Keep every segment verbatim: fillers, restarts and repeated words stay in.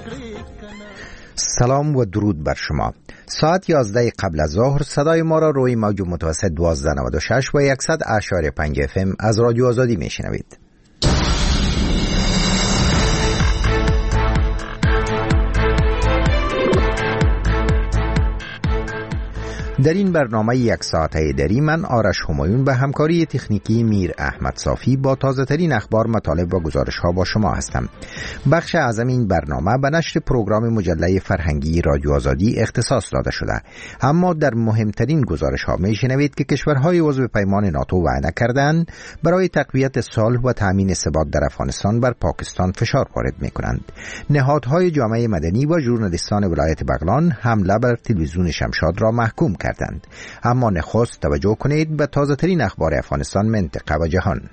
سلام و درود بر شما. ساعت یازده قبل از ظهر صدای ما را روی موج متوسط دوازده نود و شش و صد اشاری پنج اف ام از رادیو آزادی میشنوید. در این برنامه یک ساعته دری من آرش همایون به همکاری تکنیکی میر احمد صافی با تازه ترین اخبار، مطالب و گزارش ها با شما هستم. بخش اعظم این برنامه به نشر پروگرام مجله فرهنگی رادیو آزادی اختصاص داده شده، اما در مهمترین گزارش ها می شنوید که کشورهای عضو پیمان ناتو وعده کردند برای تقویت صلح و تامین ثبات در افغانستان بر پاکستان فشار وارد می کنند. نهادهای جامعه مدنی و ژورنالیستان ولایت بغلان حمله بر تلویزیون شمشاد را محکوم کردند. اما نخست توجه کنید به تازه ترین اخبار افغانستان، منطقه و جهان.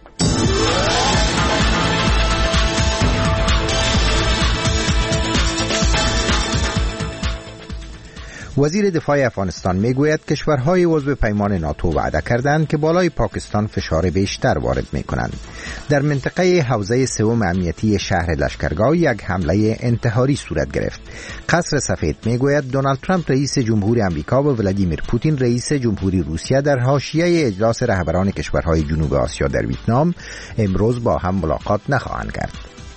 وزیر دفاع افغانستان میگوید کشورهای عضو پیمان ناتو وعده کردند که بالای پاکستان فشار بیشتر وارد میکنند. در منطقه حوزه سوم امنیتی شهر لشکرگاه یک حمله انتحاری صورت گرفت. قصر سفید میگوید دونالد ترامپ رئیس جمهور امریکا و ولادیمیر پوتین رئیس جمهوری روسیه در حاشیه اجلاس رهبران کشورهای جنوب آسیا در ویتنام امروز با هم ملاقات نخواهند کرد.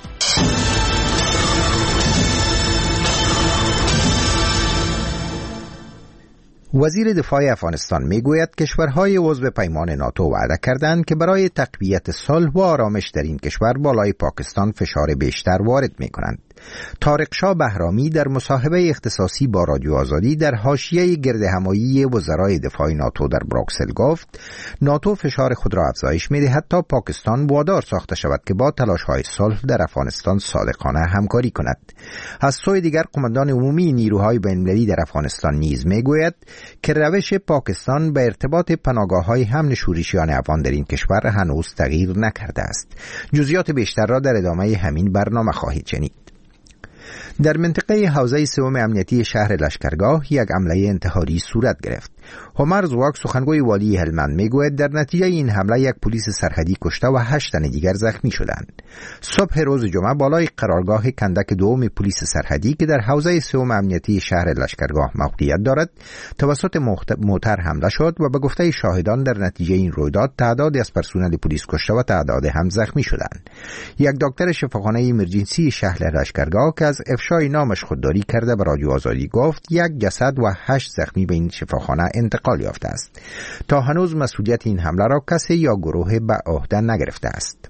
وزیر دفاع افغانستان میگوید کشورهای عضو پیمان ناتو وعده کردند که برای تقویت صلح و آرامش در این کشور بالای پاکستان فشار بیشتر وارد میکنند. طارق شاه بهرامی در مصاحبه اختصاصی با رادیو آزادی در حاشیه گردهمایی وزرای دفاع ناتو در بروکسل گفت ناتو فشار خود را افزایش میدهد تا پاکستان وادار ساخته شود که با تلاش‌های صلح در افغانستان صادقانه همکاری کند. از سوی دیگر قماندان عمومی نیروهای بین‌المللی در افغانستان نیز میگوید که روش پاکستان به ارتباط پناهگاه‌های حمل شورشیان افغان در این کشور هنوز تغییر نکرده است. جزئیات بیشتر را در ادامه همین برنامه خواهید شنید. در منطقه حوزه سوم امنیتی شهر لشکرگاه یک حمله انتحاری صورت گرفت. همر زواک سخنگوی والی هلمند میگوید در نتیجه این حمله یک پلیس سرحدی کشته و هشت تن دیگر زخمی شدند. صبح روز جمعه بالای قرارگاه کندک دوم پلیس سرحدی که در حوزه سوم امنیتی شهر لشکرگاه موقعیت دارد توسط موتر حمله شد و به گفته شاهدان در نتیجه این رویداد تعدادی از پرسنل پلیس کشته و تعداد هم زخمی شدند. یک دکتر شفاخانه ایمرجنسی شهر لشکرگاه که از افشای نامش خودداری کرده به رادیو آزادی گفت یک جسد و هشت زخمی به این شفاخانه انتقال یافته است. تا هنوز مسئولیت این حمله را کسی یا گروه به عهده نگرفته است.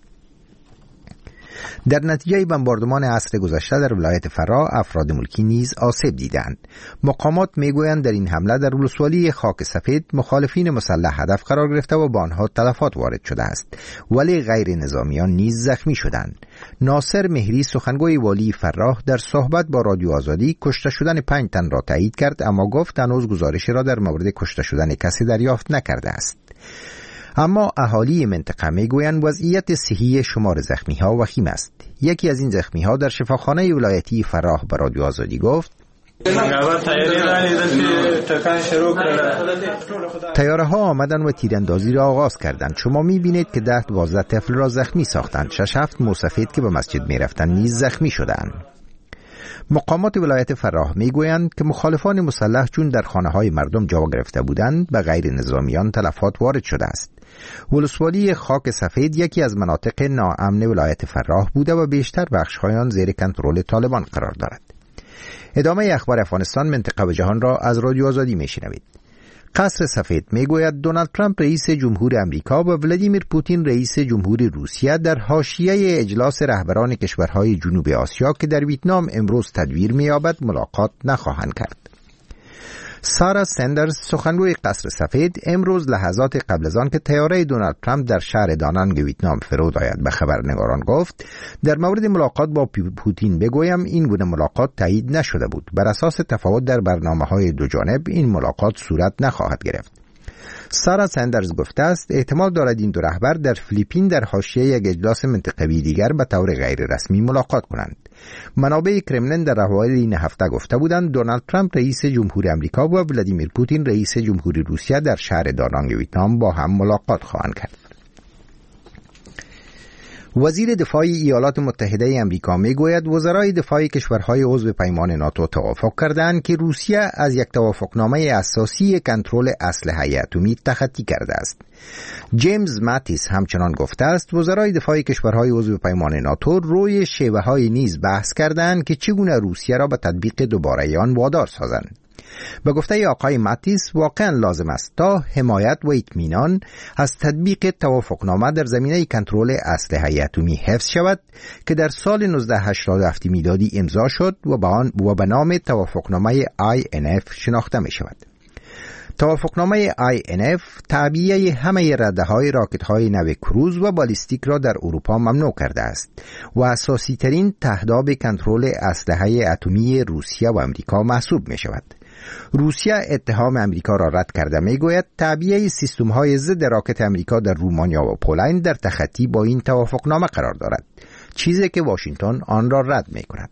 در نتیجه بمباردمان عصر گذشته در ولایت فرا افراد ملکی نیز آسیب دیدند. مقامات میگویند در این حمله در ولسوالی خاک سفید مخالفین مسلح هدف قرار گرفته و با آنها تلفات وارد شده است، ولی غیر نظامیان نیز زخمی شدند. ناصر مهری سخنگوی والی فرا در صحبت با رادیو آزادی کشته شدن پنج تن را تایید کرد، اما گفت هنوز گزارشی را در مورد کشته شدن کسی دریافت نکرده است. اما اهالی منطقه میگویند وضعیت صحی شمار زخمی ها وخیم است. یکی از این زخمی ها در شفاخانه ولایتی فراه به رادیو آزادی گفت تیاره ها آمدن و تیراندازی را آغاز کردند. شما می بینید که ده دوازده طفل را زخمی ساختند. شش هفت موسفید که به مسجد می رفتند نیز زخمی شدند. مقامات ولایت فراه میگویند که مخالفان مسلح چون در خانه‌های مردم جا گرفته بودند به غیر نظامیان تلفات وارد شده است. ولسوالی خاک سفید یکی از مناطق ناامن ولایت فراه بوده و بیشتر بخش‌های آن زیر کنترل طالبان قرار دارد. ادامه اخبار افغانستان، منطقه و جهان را از رادیو آزادی میشنوید. قصر سفید میگوید دونالد ترامپ رئیس جمهور امریکا و ولادیمیر پوتین رئیس جمهوری روسیه در حاشیه اجلاس رهبران کشورهای جنوب آسیا که در ویتنام امروز تدویر می‌یابد ملاقات نخواهند کرد. سارا سندرز سخنگوی قصر سفید امروز لحظات قبل از آن که طیاره دونالد ترامپ در شهر دانانگ ویتنام فرود آید به خبرنگاران گفت در مورد ملاقات با پوتین بگویم این گونه ملاقات تایید نشده بود. بر اساس تفاوت در برنامه‌های دو جانب این ملاقات صورت نخواهد گرفت. سارا سندرز گفته است احتمال دارد این دو رهبر در فیلیپین در حاشیه یک اجلاس منطقوی دیگر به طور غیر رسمی ملاقات کنند. منابع کرملین در اوایل این هفته گفته بودند دونالد ترامپ رئیس جمهور امریکا و ولادیمیر پوتین رئیس جمهوری روسیه در شهر دانانگ ویتنام با هم ملاقات خواهند کرد. وزیر دفاع ایالات متحده امریکا میگوید وزرای دفاع کشورهای عضو پیمان ناتو توافق کردند که روسیه از یک توافقنامه اساسی کنترل اسلحه اتمی تخطی کرده است. جیمز ماتیس همچنان گفته است وزرای دفاع کشورهای عضو پیمان ناتو روی شیوه‌های نیز بحث کردند که چگونه روسیه را به تطبیق دوباره آن وادار سازند. به گفته آقای ماتیس واقعا لازم است تا حمایت و اطمینان از تطبیق توافقنامه در زمینه کنترل اسلحه اتمی حفظ شود که در سال نوزده هشتاد و هفت میلادی امضا شد و به آن و به نام توافقنامه آی ان اف شناخته می شود. توافقنامه آی ان اف تعبیه همه رده‌های راکت‌های نو کروز و بالیستیک را در اروپا ممنوع کرده است و اساسی ترین تهداب کنترل اسلحه اتمی روسیه و امریکا محسوب می شود. روسیه اتهام امریکا را رد کرده میگوید تعبیه سیستم‌های ضد راکت امریکا در رومانیا و پولند در تخطی با این توافقنامه قرار دارد، چیزی که واشنگتن آن را رد می‌کند.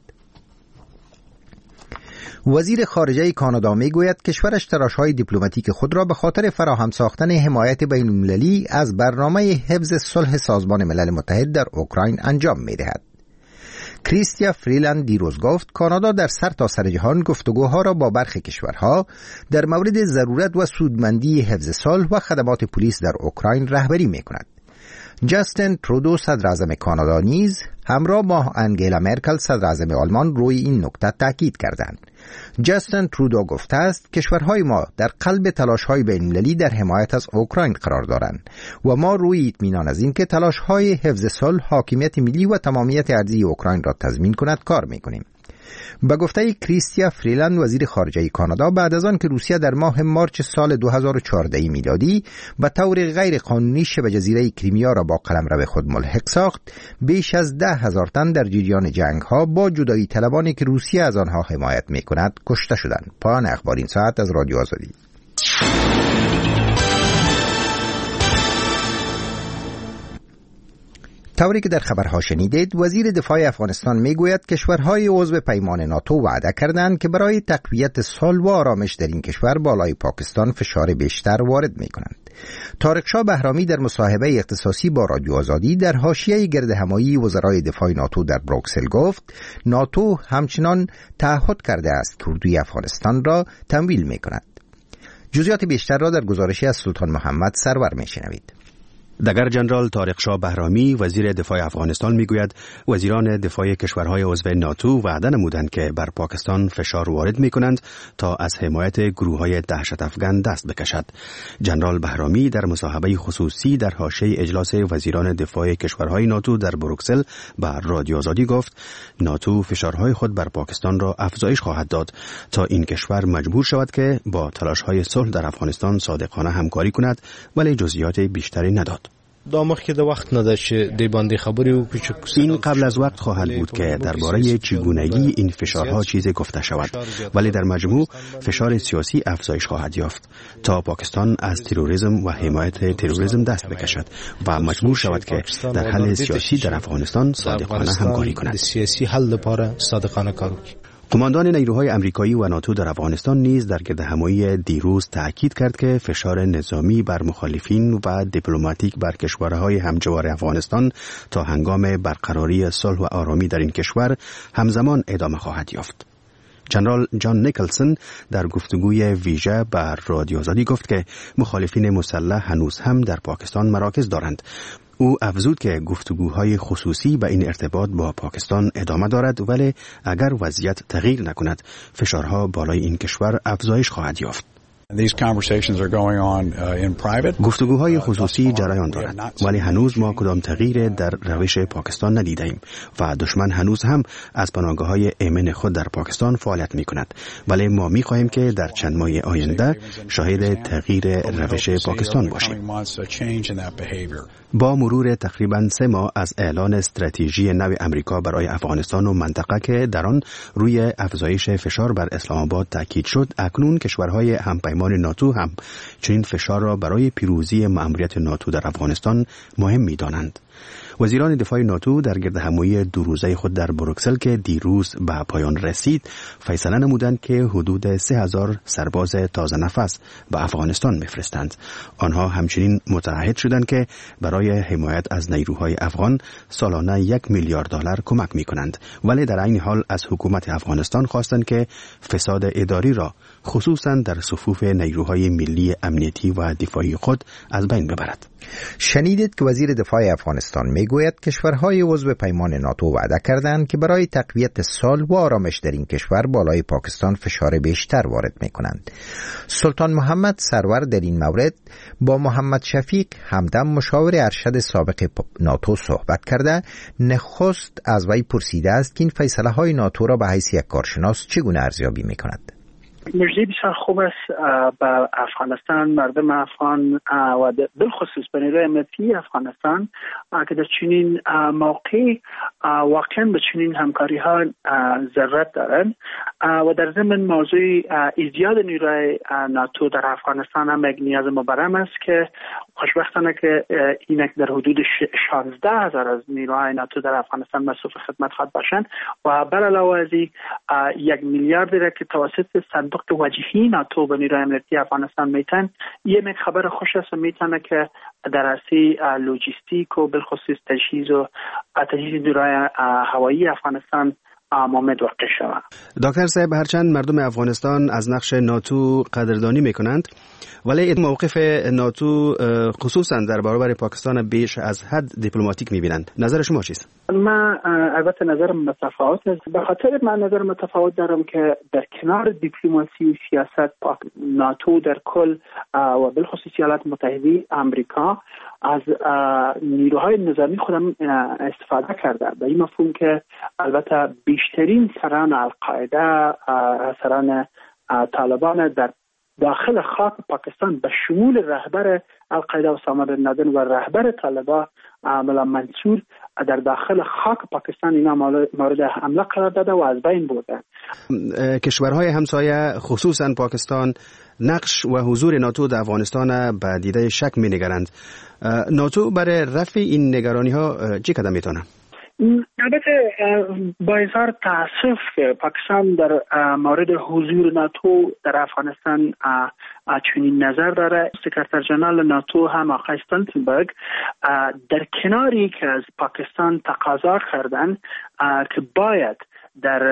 وزیر خارجه کانادا میگوید کشورش تلاش‌های دیپلماتیک خود را به خاطر فراهم ساختن حمایت بین‌المللی از برنامه حفظ صلح سازمان ملل متحد در اوکراین انجام می‌دهد. کریستیا فریلند دیروز گفت کانادا در سرتاسر جهان گفتگوها را با برخی کشورها در مورد ضرورت و سودمندی حفظ صلح و خدمات پلیس در اوکراین رهبری می‌کند. جاستین ترودو صدر اعظم کانادا نیز همراه با انگلا مرکل صدر اعظم آلمان روی این نکته تاکید کردند. جاستین ترودو گفته است کشورهای ما در قلب تلاش‌های بین‌المللی در حمایت از اوکراین قرار دارند و ما روی اطمینان از این که تلاش‌های حفظ صلح، حاکمیت ملی و تمامیت ارضی اوکراین را تضمین کند کار می‌کنیم. به گفته کریستیا فریلند وزیر خارجه کانادا بعد از آن که روسیه در ماه مارچ سال دو هزار و چهارده میلادی به طور غیر قانونی شبه جزیره کریمیا را با قلمرو خود ملحق ساخت، بیش از ده هزار تن در جریان جنگ ها با جدایی طلبانی که روسیه از آنها حمایت می‌کند کشته شدند. پایان اخبار این ساعت از رادیو آزادی. طوری که در خبرها شنیدید، وزیر دفاع افغانستان میگوید کشورهای عضو پیمان ناتو وعده کردند که برای تقویت صلح و آرامش در این کشور بالای پاکستان فشار بیشتر وارد میکنند. طارق شاه بهرامی در مصاحبه اختصاصی با رادیو آزادی در حاشیه گردهمایی وزرای دفاع ناتو در بروکسل گفت ناتو همچنان تعهد کرده است که اردوی افغانستان را تمویل میکند. جزئیات بیشتر را در گزارشی از سلطان محمد سرور میشنوید. دگر جنرال طارق شاه بهرامی وزیر دفاع افغانستان میگوید وزیران دفاع کشورهای عضو ناتو وعده نمودند که بر پاکستان فشار وارد میکنند تا از حمایت گروه‌های دهشت افغان دست بکشد. جنرال بهرامی در مصاحبه خصوصی در حاشیه اجلاس وزیران دفاع کشورهای ناتو در بروکسل به رادیو آزادی گفت ناتو فشارهای خود بر پاکستان را افزایش خواهد داد تا این کشور مجبور شود که با تلاش‌های صلح در افغانستان صادقانه همکاری کند، ولی جزئیات بیشتری نداد. دا مخکې د وخت نه ده چې د باندې خبرې وکړو. این قبل از وقت خواهد بود که درباره چگونگی این فشارها چیزی گفته شود، ولی در مجموع فشار سیاسی افزایش خواهد یافت تا پاکستان از تروریسم و حمایت تروریسم دست بکشد و مجبور شود که در حل سیاسی در افغانستان صادقانه همکاری کند. سیاسی حل لپاره صادقانه کار وکړي. قماندان نیروهای امریکایی و ناتو در افغانستان نیز در گردهمایی دیروز تاکید کرد که فشار نظامی بر مخالفین و دیپلماتیک بر کشورهای همجوار افغانستان تا هنگام برقراری صلح و آرامی در این کشور همزمان ادامه خواهد یافت. جنرال جان نیکلسون در گفتگوی ویژه بر رادیو آزادی گفت که مخالفین مسلح هنوز هم در پاکستان مراکز دارند. او افزود که گفتگوهای خصوصی به این ارتباط با پاکستان ادامه دارد، ولی اگر وضعیت تغییر نکند فشارها بالای این کشور افزایش خواهد یافت. گفتگوهای خصوصی جریان دارد، ولی هنوز ما کدام تغییر در روش پاکستان ندیدیم و دشمن هنوز هم از پناهگاه‌های ایمن خود در پاکستان فعالیت می‌کند، ولی ما می‌خواهیم که در چند ماه آینده شاهد تغییر روش پاکستان باشیم. با مرور تقریباً سه ماه از اعلان استراتژی نو امریکا برای افغانستان و منطقه که در آن روی افزایش فشار بر اسلام آباد تاکید شد، اکنون کشورهای همپیمان ناتو هم چنین فشار را برای پیروزی مأموریت ناتو در افغانستان مهم می‌دانند. وزیران دفاع ناتو در گردهمایی دو روزه خود در بروکسل که دیروز به پایان رسید فیصله نمودند که حدود سه هزار سرباز تازه نفس به افغانستان میفرستند. آنها همچنین متعهد شدند که برای حمایت از نیروهای افغان سالانه یک میلیارد دلار کمک میکنند، ولی در عین حال از حکومت افغانستان خواستند که فساد اداری را خصوصا در صفوف نیروهای ملی امنیتی و دفاعی خود از بین ببرد. شنیدید که وزیر دفاع افغانستان میگوید کشورهای عضو پیمان ناتو وعده کردند که برای تقویت صلح و آرامش در این کشور بالای پاکستان فشار بیشتر وارد میکنند. سلطان محمد سرور در این مورد با محمد شفیق همدم مشاور ارشد سابق ناتو صحبت کرده. نخست از وی پرسیده است که این فیصله های ناتو را به حیث یک کارشناس چگونه ارزیابی میکند. مجدی بسیار خوب است به افغانستان، مردم افغان و بالخصوص به نیروی امنیتی افغانستان که در چنین موقع واقعا به چنین همکاری ها ضرورت دارند و در ضمن موضوع ایجاد نیروی ناتو در افغانستان هم یک نیاز مبرم است که خوشبختانه که اینک در حدود شانزده هزار از نیروهای ناتو در افغانستان مصروف خدمت خواهد باشند و بر علاوه از یک میلیارد را که توسط صندوق وجهی ناتو به نیروهای امنیتی افغانستان میتن، یه یک خبر خوش است و میتونه که در عرصه لوجستیک و بالخصوص تجهیز و تجهیز نیروهای هوایی افغانستان مامد واقع شود. دکتر صاحب، هرچند مردم افغانستان از نقش ناتو قدردانی میکنند، ولی موقف ناتو خصوصا در برابر پاکستان بیش از حد دیپلماتیک میبینند. نظر شما چیست؟ من البته نظرم متفاوت است. به خاطر من نظر متفاوت دارم که در کنار دیپلماسی و سیاست ناتو در کل و بالخصوص ایالات متحده آمریکا از نیروهای نظامی خودم استفاده کرده، به این مفهوم که البته بیشترین سران القاعده، سران طالبان در داخل خاک پاکستان به شمول رهبر القاعده اسامه بن لادن و رهبر طالبان ملا منصور در داخل خاک پاکستان اینا مورد حمله قرار داده و از بین برده. کشورهای همسایه خصوصا پاکستان نقش و حضور ناتو در افغانستان به دیده شک می نگرند. ناتو برای رفع این نگرانی ها چه قدم میتونه؟ البته با اظهار تاسف که پاکستان در مورد حضور ناتو در افغانستان چنین نظر داره. سکرتر جنرال ناتو هم آقای استولتنبرگ در کناری که از پاکستان تقاضا کردن که باید در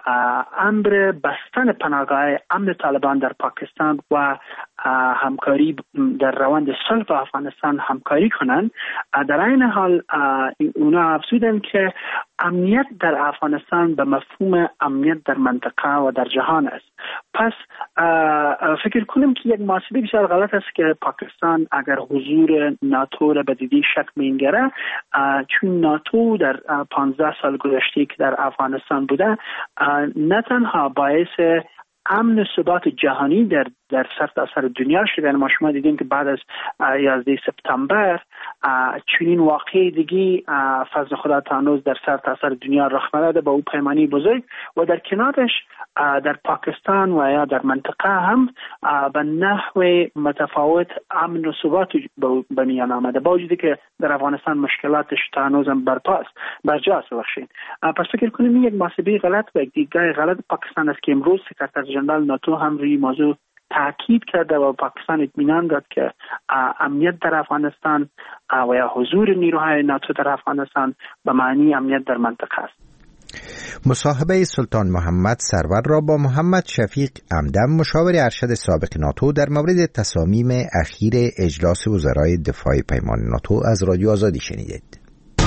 امر بستن پناهگاه امن طالبان در پاکستان و همکاری در روند صلح با افغانستان همکاری کنند، در این حال اونا افزودن که امنیت در افغانستان به مفهوم امنیت در منطقه و در جهان است. پس فکر کنم که یک محاسبه بسیار غلط است که پاکستان اگر حضور ناتو را به دیده شک می‌گیره، چون ناتو در پانزده سال گذشته که در افغانستان بوده نه تنها باعث امن و ثبات جهانی در در سرتاسر دنیا شده. ما شما دیدیم که بعد از یازده سپتامبر چنین واقعی دیگه فضل خدا تانوز در سرتاسر دنیا رخ نداده با او پیمانی بزرگ و در کنارش در پاکستان و یا در منطقه هم به نحو متفاوت امن و ثبات به میان آمده، با وجودی که در افغانستان مشکلاتش تانوز هم برپاست برجاست. بخشین پس فکر کنیم این یک محاسبه غلط و یک دیدگاه غلط پاکستان است که امروز سکرتر جنرال ناتو هم روی موضوع تاکید کرده و پاکستان اطمینان داد که امنیت در افغانستان و یا حضور نیروهای ناتو در افغانستان به معنی امنیت در منطقه است. مصاحبه سلطان محمد سرور را با محمد شفیق همدم مشاور ارشد سابق ناتو در مورد تصامیم اخیر اجلاس وزرای دفاع پیمان ناتو از رادیو آزادی شنیدید.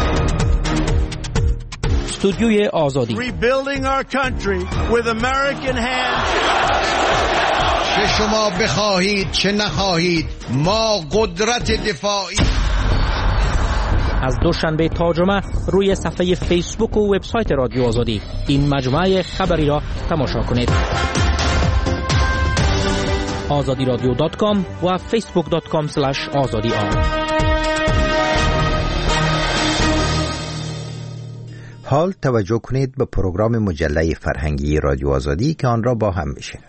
استودیوی آزادی. Rebuilding our country with American hands. چه شما بخواهید چه نخواهید ما قدرت دفاعی. از دوشنبه تا جمعه روی صفحه فیسبوک و وبسایت رادیو آزادی این مجموعه خبری را تماشا کنید. آزادی رادیو دات کام و فیسبوک دات کام اسلش آزادی آر. حال توجه کنید به پروگرام مجله فرهنگی رادیو آزادی که آن را با هم بشنویم.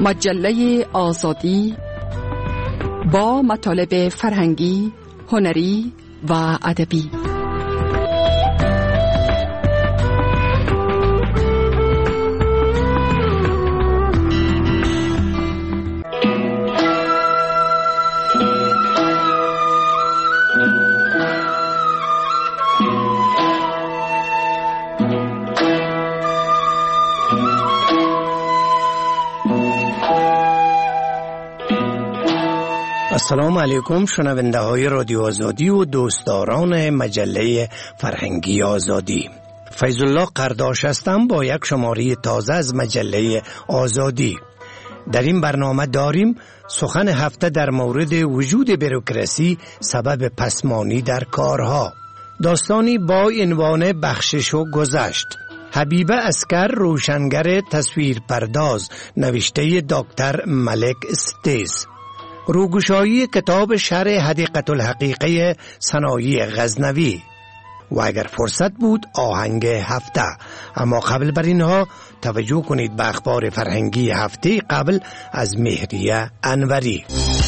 مجله آزادی با مطالب فرهنگی، هنری و ادبی. السلام علیکم شنونده های رادیو آزادی و دوستداران مجله فرهنگی آزادی. فیض الله قرداش هستم با یک شماره تازه از مجله آزادی. در این برنامه داریم سخن هفته در مورد وجود بروکراسی سبب پسمانی در کارها. داستانی با عنوان بخشش و گذشت. حبیبه عسکر روشنگر تصویر پرداز نوشته دکتر ملک استیز. روگشایی کتاب شرح حدیقة الحقیقه ثنایی غزنوی و اگر فرصت بود آهنگ هفته. اما قبل بر اینها توجه کنید به اخبار فرهنگی هفته قبل از مهریه انوری.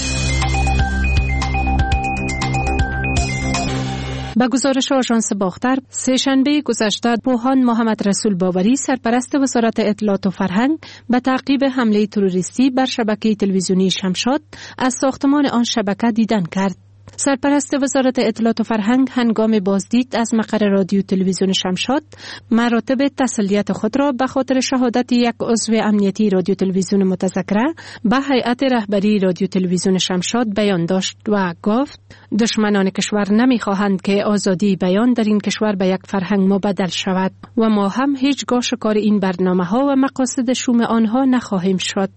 با گزارش آژانس باختر، سه‌شنبه گذشته پوهان محمد رسول باوری سرپرست وزارت اطلاعات و فرهنگ به تعقیب حمله تروریستی بر شبکه تلویزیونی شمشاد از ساختمان آن شبکه دیدن کرد. سرپرست وزارت اطلاعات و فرهنگ هنگام بازدید از مقر رادیو تلویزیون شمشاد مراتب تسلیت خود را به خاطر شهادت یک عضو امنیتی رادیو تلویزیون متذکره به هیئت رهبری رادیو تلویزیون شمشاد بیان داشت و گفت دشمنان کشور نمیخواهند که آزادی بیان در این کشور به یک فرهنگ مبدل شود و ما هم هیچگاه شکار این برنامه ها و مقاصد شوم آنها نخواهیم شد.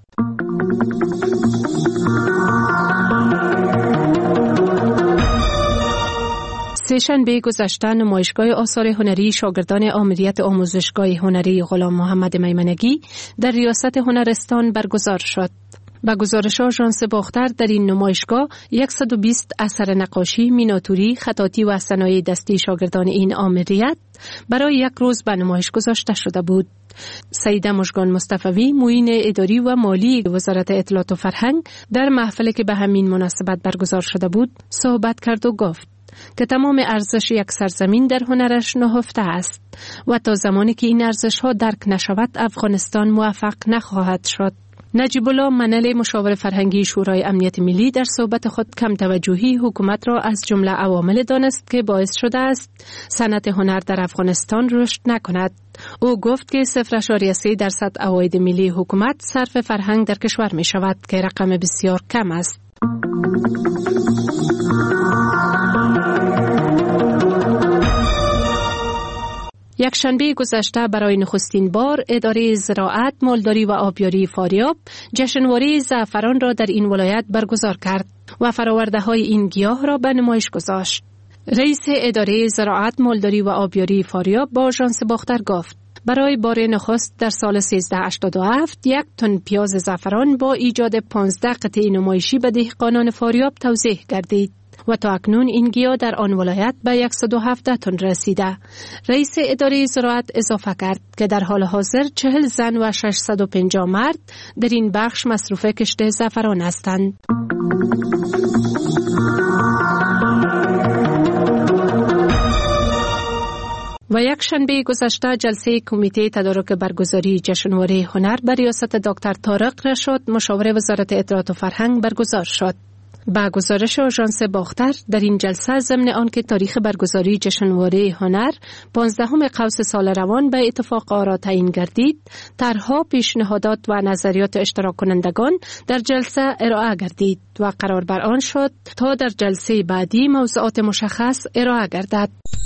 سه‌شنبه گذشته نمایشگاه آثار هنری شاگردان آمریت آموزشگاه هنری غلام محمد میمنگی در ریاست هنرستان برگزار شد. با گزارش آژانس باختر در این نمایشگاه صد و بیست اثر نقاشی، میناتوری، خطاطی و صنایع دستی شاگردان این آمریت برای یک روز به نمایش گذاشته شده بود. سیده مژگان مصطفی معین اداری و مالی وزارت اطلاعات و فرهنگ در محفلی که به همین مناسبت برگزار شده بود صحبت کرد و گفت که تمام ارزش یک سرزمین در هنرش نهفته است و تا زمانی که این ارزش ها درک نشود افغانستان موفق نخواهد شد. نجیب الله منل مشاور فرهنگی شورای امنیت ملی در صحبت خود کم توجهی حکومت را از جمله عوامل دانست که باعث شده است صنعت هنر در افغانستان رشد نکند. او گفت که صفر ممیز سه درصد عواید ملی حکومت صرف فرهنگ در کشور می شود که رقم بسیار کم است. یک شنبه گذشته برای نخستین بار اداره زراعت، مالداری و آبیاری فاریاب جشنواره زعفران را در این ولایت برگزار کرد و فراورده های این گیاه را به نمایش گذاشت. رئیس اداره زراعت، مالداری و آبیاری فاریاب با آژانس باختر گفت برای بار نخست در سال سیزده هشتاد و هفت یک تن پیاز زعفران با ایجاد پانزده قطعه نمایشی به دهقانان فاریاب توزیع گردید و تا اکنون این گیاه در آن ولایت به صد و هفده تن رسیده. رئیس اداره زراعت اضافه کرد که در حال حاضر چهل زن و ششصد و پنجاه مرد در این بخش مصروف کشت زعفران هستند. و یک شنبه گذشته جلسه کمیته تدارک برگزاری جشنواره هنر به ریاست دکتر طارق رشاد مشاور وزارت اطلاعات و فرهنگ برگزار شد. با گزارش آژانس باختر در این جلسه ضمن آنکه تاریخ برگزاری جشنواره هنر پانزدهم قوس سال روان به اتفاق آرا تعیین گردید، طرحها، پیشنهادات و نظریات اشتراک کنندگان در جلسه ارائه گردید و قرار بر آن شد تا در جلسه بعدی موضوعات مشخص ارائه گردد.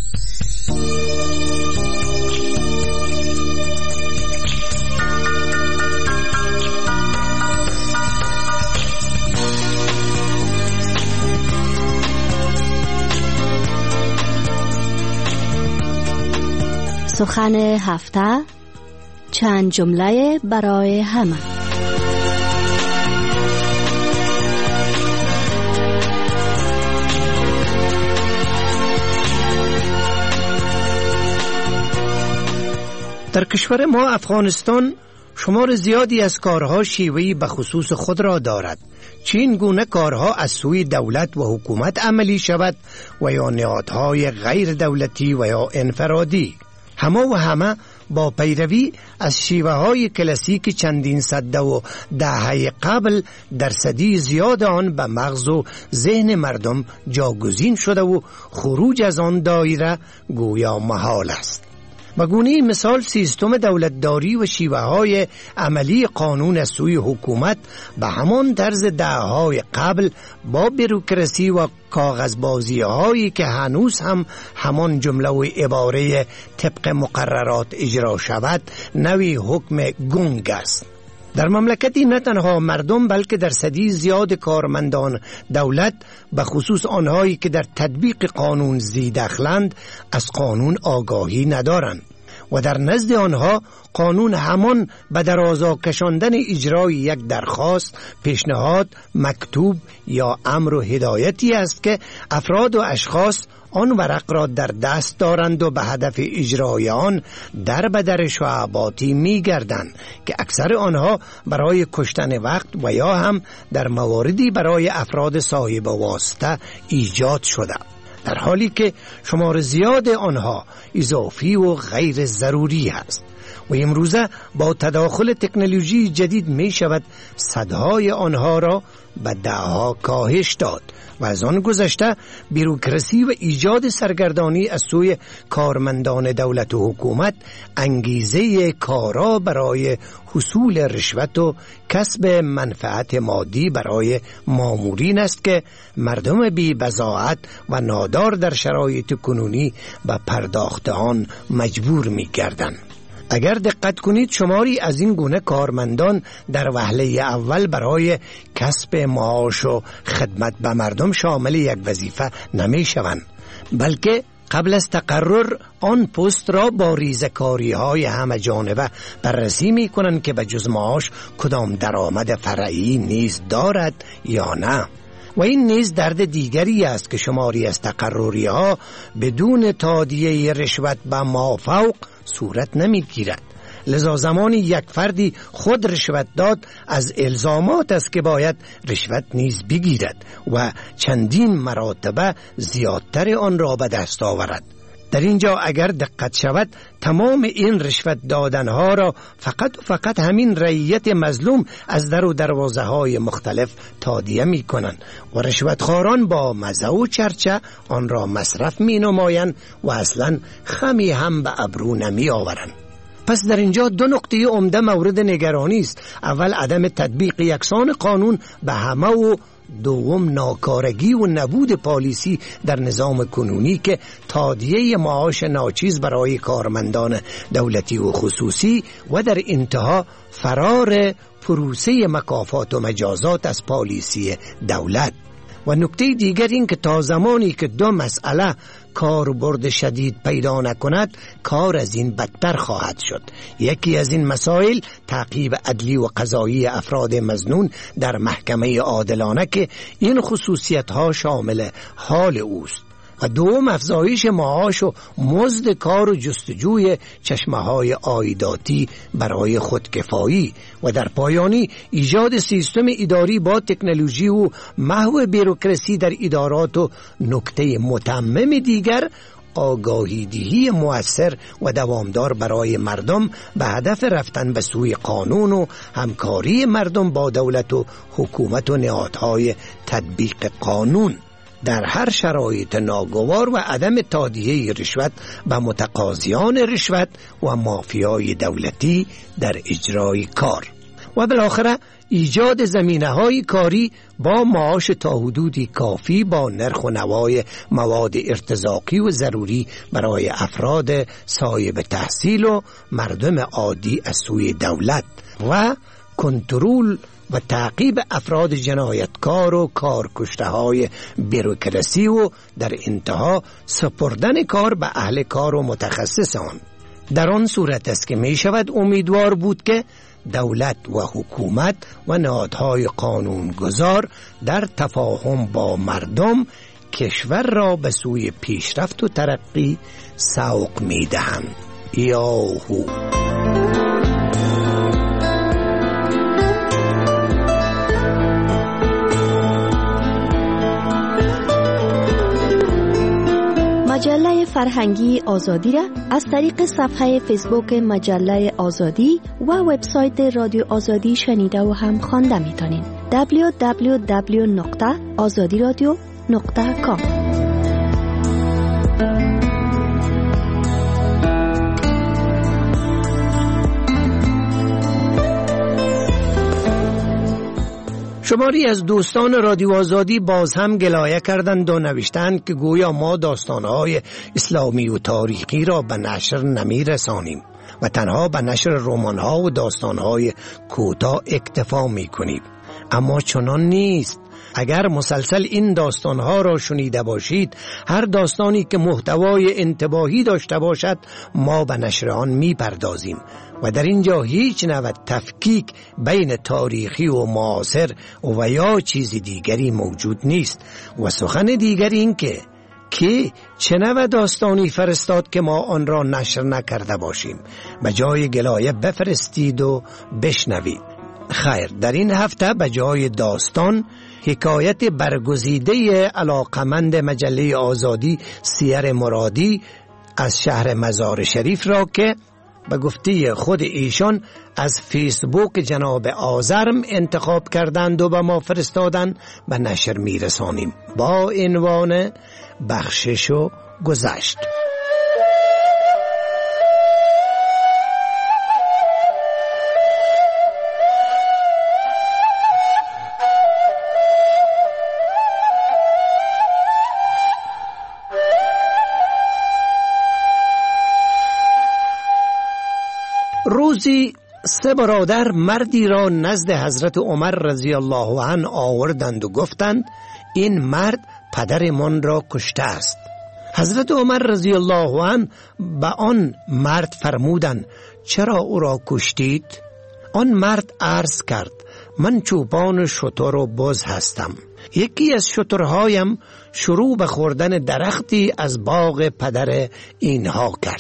سخن هفته، چند جمله برای همه. در کشور ما افغانستان شمار زیادی از کارها شیوهی به خصوص خود را دارد. چین گونه کارها از سوی دولت و حکومت عملی شود و یا نهادهای غیر دولتی و یا انفرادی، همه و همه با پیروی از شیوه های کلاسیک چندین صده و دهه قبل درصدی زیاد آن به مغز و ذهن مردم جاگزین شده و خروج از آن دایره گویا محال است. به گونه مثال سیستم دولتداری و شیوه های عملی قانون از سوی حکومت به همان طرز دهه‌های قبل با بروکراسی و کاغذبازی هایی که هنوز هم همان جمله و عباره طبق مقررات اجرا شود نوی حکم گنگ است. در مملکتی نه تنها مردم بلکه درصدی زیاد کارمندان دولت به خصوص آنهایی که در تطبیق قانون زی دخلند از قانون آگاهی ندارند و در نزد آنها قانون همان به درازا کشاندن اجرای یک درخواست، پیشنهاد، مکتوب یا امر و هدایتی است که افراد و اشخاص آن ورق را در دست دارند و به هدف اجرای آن در بدر شعباتی می گردند که اکثر آنها برای کشتن وقت و یا هم در مواردی برای افراد صاحب واسطه ایجاد شده، در حالی که شمار زیاد آنها اضافی و غیر ضروری است. و امروزه با تداخل تکنولوژی جدید می شود صدهای آنها را به دهها کاهش داد و از آن گذشته بروکراسی و ایجاد سرگردانی از سوی کارمندان دولت و حکومت انگیزه کارا برای حصول رشوت و کسب منفعت مادی برای مامورین است که مردم بی بضاعت و نادار در شرایط کنونی به پرداخت آن مجبور می گردند. اگر دقت کنید شماری از این گونه کارمندان در وهله اول برای کسب معاش و خدمت به مردم شامل یک وظیفه نمی شوند، بلکه قبل از تقرر آن پست را با ریزکاری های همه جانبه بررسی می کنند که به جز معاش کدام درآمد فرعی نیز دارد یا نه. و این نیز درد دیگری است که شماری از تقرری ها بدون تادیه رشوت به مافوق صورت نمی گیرد. لذا زمانی یک فردی خود رشوت داد از الزامات است که باید رشوت نیز بگیرد و چندین مراتبه زیادتر آن را به دست آورد. در اینجا اگر دقت شود تمام این رشوت دادنها را فقط و فقط همین رعیت مظلوم از در و دروازه های مختلف تادیه می کنند و رشوتخواران با مزه و چرچه آن را مصرف می نمایند و اصلا خمی هم به ابرو نمی آورند. پس در اینجا دو نقطه عمده مورد نگرانی است. اول عدم تطبیق یکسان قانون به همه و دوم ناکارگی و نبود پالیسی در نظام کنونی که تادیه معاش ناچیز برای کارمندان دولتی و خصوصی و در انتها فرار پروسه مکافات و مجازات از پالیسی دولت. و نکته دیگر این که تا زمانی که دو مسئله کاربرد شدید پیدا نکند کار از این بدتر خواهد شد. یکی از این مسائل تعقیب عدلی و قضایی افراد مظنون در محکمه عادلانه که این خصوصیت ها شامل حال اوست و دوم افزایش معاش و مزد کار و جستجوی چشمه های عایداتی برای خودکفایی و در پایانی ایجاد سیستم اداری با تکنولوژی و محو بروکراسی در ادارات و نکته متمم دیگر آگاهی دهی مؤثر و دوامدار برای مردم به هدف رفتن به سوی قانون و همکاری مردم با دولت و حکومت و نهادهای تطبیق قانون در هر شرایط ناگوار و عدم تادیه رشوت به متقاضیان رشوت و مافیای دولتی در اجرای کار و بالاخره ایجاد زمینه‌های کاری با معاش تا حدودی کافی با نرخ و نوای مواد ارتزاقی و ضروری برای افراد صاحب تحصیل و مردم عادی از سوی دولت و کنترل و تعقیب افراد جنایتکار و کارکشته بروکراسی و در انتها سپردن کار به اهل کار و متخصص آن. در آن صورت است که می شود امیدوار بود که دولت و حکومت و نهادهای قانونگذار در تفاهم با مردم کشور را به سوی پیشرفت و ترقی سوق می دهند. یاهو مجله فرهنگی آزادی را از طریق صفحه فیسبوک مجله آزادی و وبسایت رادیو آزادی شنیده و هم خوانده میتونین. دبلیو دبلیو دبلیو نقطه آزادی رادیو نقطه کام. شماری از دوستان رادیو آزادی باز هم گلایه کردند و نوشتند که گویا ما داستانهای اسلامی و تاریخی را به نشر نمی رسانیم و تنها به نشر رمان‌ها و داستانهای کوتاه اکتفا می کنیم. اما چنان نیست. اگر مسلسل این داستانها را شنیده باشید، هر داستانی که محتوای انتباهی داشته باشد ما به نشر آن می پردازیم و در اینجا هیچ نوع تفکیک بین تاریخی و معاصر و یا چیز دیگری موجود نیست. و سخن دیگر این که که چه نوع داستانی فرستاد که ما آن را نشر نکرده باشیم؟ به جای گلایه بفرستید و بشنوید. خیر، در این هفته به جای داستان حکایت برگزیده علاقمند مجله آزادی سیر مرادی از شهر مزار شریف را که به گفته خود ایشان از فیسبوک جناب آزرم انتخاب کردند و به ما فرستادند به نشر میرسانیم با عنوان بخشش و گذشت. روزی سه برادر مردی را نزد حضرت عمر رضی الله عنه آوردند و گفتند این مرد پدرمان را کشته است. حضرت عمر رضی الله عنه به آن مرد فرمودند چرا او را کشتید؟ آن مرد عرض کرد من چوپان شتر و بز هستم. یکی از شترهایم شروع به خوردن درختی از باغ پدر اینها کرد.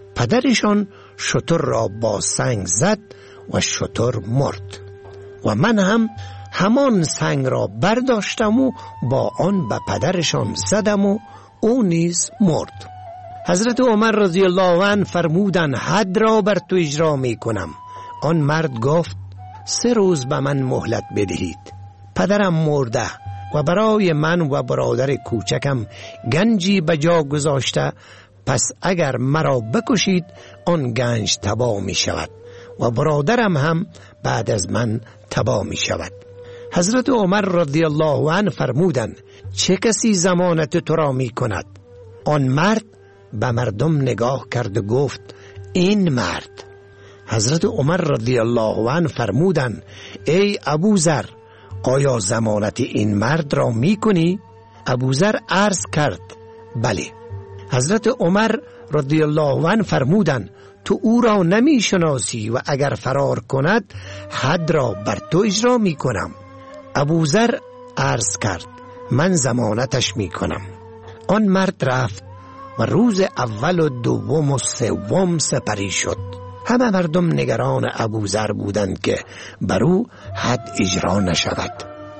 پدرشان شتر را با سنگ زد و شتر مرد و من هم همان سنگ را برداشتم و با آن به پدرشان زدم و او نیز مرد. حضرت عمر رضی الله عنه فرمودند حد را بر تو اجرا می کنم. آن مرد گفت سه روز به من مهلت بدهید. پدرم مرده و برای من و برادر کوچکم گنجی به جا گذاشته، پس اگر مرا بکشید آن گنج تباه می شود و برادرم هم بعد از من تباه می شود. حضرت عمر رضی الله عنه فرمودند چه کسی ضمانت تو را می کند؟ آن مرد به مردم نگاه کرد و گفت این مرد. حضرت عمر رضی الله عنه فرمودند ای ابوذر آیا ضمانت این مرد را می کنی؟ ابوذر عرض کرد بله. حضرت عمر رضی الله عنه فرمودند تو او را نمی شناسی و اگر فرار کند حد را بر تو اجرا می کنم. ابوذر عرض کرد من ضمانتش می کنم. آن مرد رفت و روز اول و دوم و سوم سپری شد. همه مردم نگران ابوذر بودند که بر او حد اجرا نشود.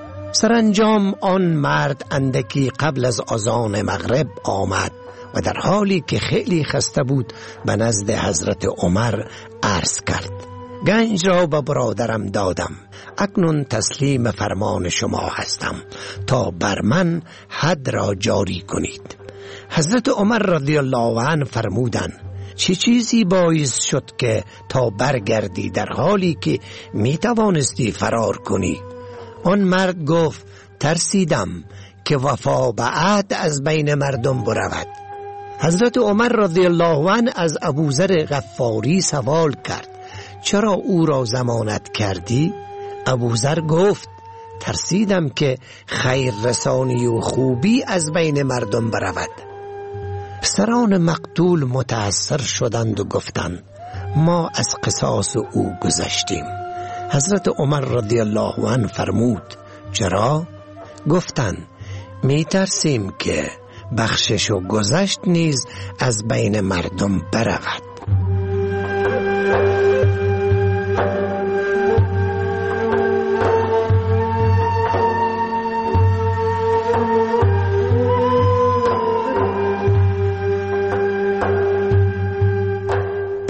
سرانجام آن مرد اندکی قبل از اذان مغرب آمد و در حالی که خیلی خسته بود به نزد حضرت عمر عرض کرد گنج را به برادرم دادم، اکنون تسلیم فرمان شما هستم تا بر من حد را جاری کنید. حضرت عمر رضی الله عنه فرمودند چه چیزی باعث شد که تا برگردی در حالی که می توانستی فرار کنی؟ آن مرد گفت ترسیدم که وفا به عهد از بین مردم برود. حضرت عمر رضی الله عنه از ابوذر غفاری سوال کرد چرا او را ضمانت کردی؟ ابوذر گفت ترسیدم که خیر رسانی و خوبی از بین مردم برود. پسران مقتول متأثر شدند و گفتند ما از قصاص او گذشتیم. حضرت عمر رضی الله عنه فرمود چرا؟ گفتند می ترسیم که بخشش و گذشت نیز از بین مردم برود.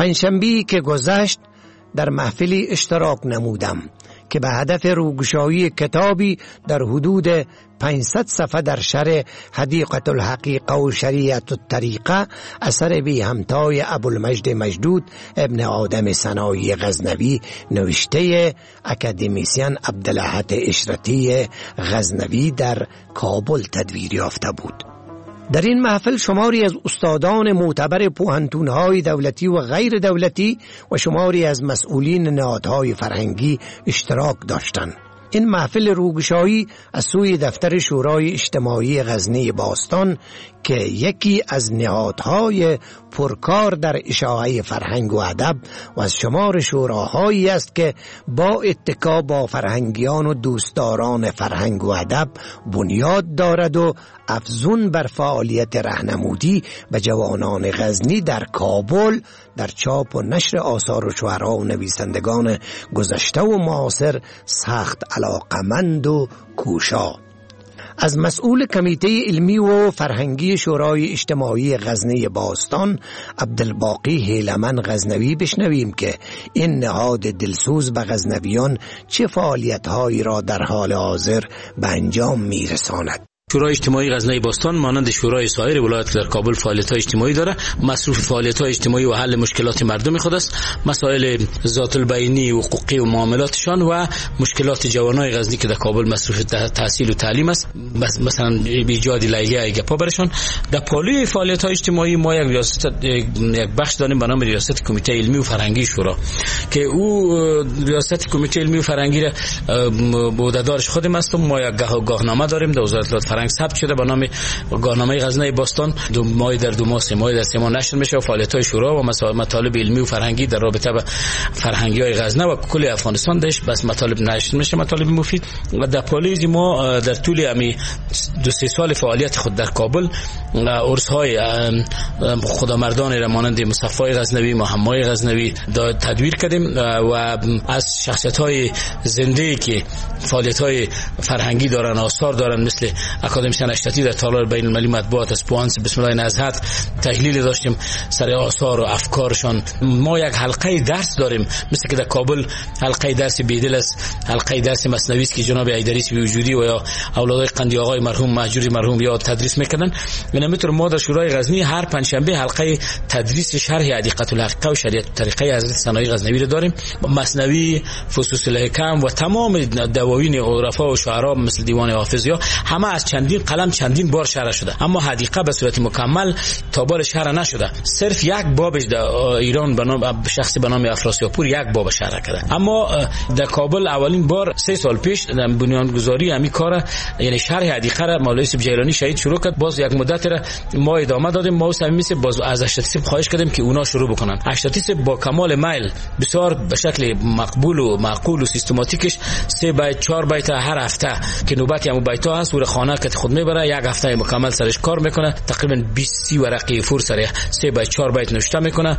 پنجشنبه‌ای که گذشت در محفلی اشتراک نمودم که به هدف روگشایی کتابی در حدود پانصد صفحه در شرح حدیقة الحقیقه و شریعت الطریقه اثر بی همتای ابوالمجد مجدود ابن آدم سنایی غزنوی نوشته اکادمیسین عبدالاحد اشرتی غزنوی در کابل تدویر یافته بود. در این محفل شماری از استادان معتبر پوهنتون‌های دولتی و غیر دولتی و شماری از مسئولین نهادهای فرهنگی اشتراک داشتند. این محفل روگشایی از سوی دفتر شورای اجتماعی غزنی باستان که یکی از نهادهای پرکار در اشاعه فرهنگ و ادب و از شمار شوراهایی است که با اتکا با فرهنگیان و دوستداران فرهنگ و ادب بنیاد دارد و افزون بر فعالیت راهنمودی به جوانان غزنی در کابل در چاپ و نشر آثار و شعرا و نویسندگان گذشته و معاصر سخت علاقمند و کوشا. از مسئول کمیته علمی و فرهنگی شورای اجتماعی غزنی باستان عبدالباقی هیلمن غزنوی بشنویم که این نهاد دلسوز به غزنویان چه فعالیت‌هایی را در حال حاضر به انجام می‌رساند. شورای اجتماعی غزنی باستان مانند شورای سایر ولایات در کابل فعالیت‌های اجتماعی داره. مصروف فعالیت‌های اجتماعی و حل مشکلات مردم خود است. مسائل ذات البینی و حقوقی و معاملاتشان و مشکلات جوانای غزنی که در کابل مصروف تحصیل و تعلیم است، مثلا ایجاد لایحه گپا برشان. در پالوی فعالیت‌های اجتماعی ما یک ریاست یک بخش داریم به نام ریاست کمیته علمی و فرهنگی شورا که او ریاست کمیته علمی و فرهنگی را بوده‌دارش خودم هستم. ما یک گاهنامه داریم در وزارت فرهنگ ثبت شده به نام گاهنامه غزنی باستان. دو ماه در دو ماه سه ماه در سه ماه نشر میشه و فعالیت‌های شورا و مطالب علمی و فرهنگی در رابطه با فرهنگی‌های غزنی و کل افغانستان داشت بس مطالب نشر میشه، مطالب مفید. و در پالیز ما در طول امی دو سه سال فعالیت خود در کابل عرس‌های خدامردان را مانند مصطفی غزنوی، محمد غزنوی تدویر کردیم و از شخصیت‌های زنده که فعالیت‌های فرهنگی دارن، آثار دارن، مثل اکادمیسین اشرتی در تالار بین المللی مطبوعات اسپوانس بسم الله نزهت تحلیل داشتیم سر آثار و افکارشان. ما یک حلقه درس داریم مثل که در کابل حلقه درس بیدل است، حلقه درس مثنوی است که جناب ایدریس وجودی و یا اولادای قندی آقای مرحوم مهجوری مرحوم یا تدریس میکردن. و همینطور ما در شورای غزنی هر پنجشنبه حلقه تدریس شرح حدیقة الحقیقه و شریعت الطریقه حضرت سنایی غزنوی رو داریم. مثنوی، فصوص الحکم و تمام دواوین عرفا و شعرا مثل دیوان حافظیا همه از چندین قلم چندین بار شرح شده، اما حدیقه به صورت مکمل تا بار شرح نشده. صرف یک بابش در ایران به نام شخصی به نام افراسیابپور یک باب شرح کرده. اما در کابل اولین بار سه سال پیش در بنیانگذاری همین کار یعنی شرح حدیقه را مولوی یوسف جیلانی شهید شروع کرد. باز یک مدت را ما ادامه دادیم. ما صمیمی باز از اشتاتیس خواهش کردیم که اونا شروع بکنن. اشتاتیس با کمال میل بسیار به شکل مقبول و معقول و سیستماتیکش سه بیت چهار بیت هر هفته که نوبت همون بیت‌ها هست و خانه که خود میبره یک هفته مکمل سرش کار میکنه. تقریبا بیست ورقه فور سر سه بیت چهار بیت نوشته میکنه،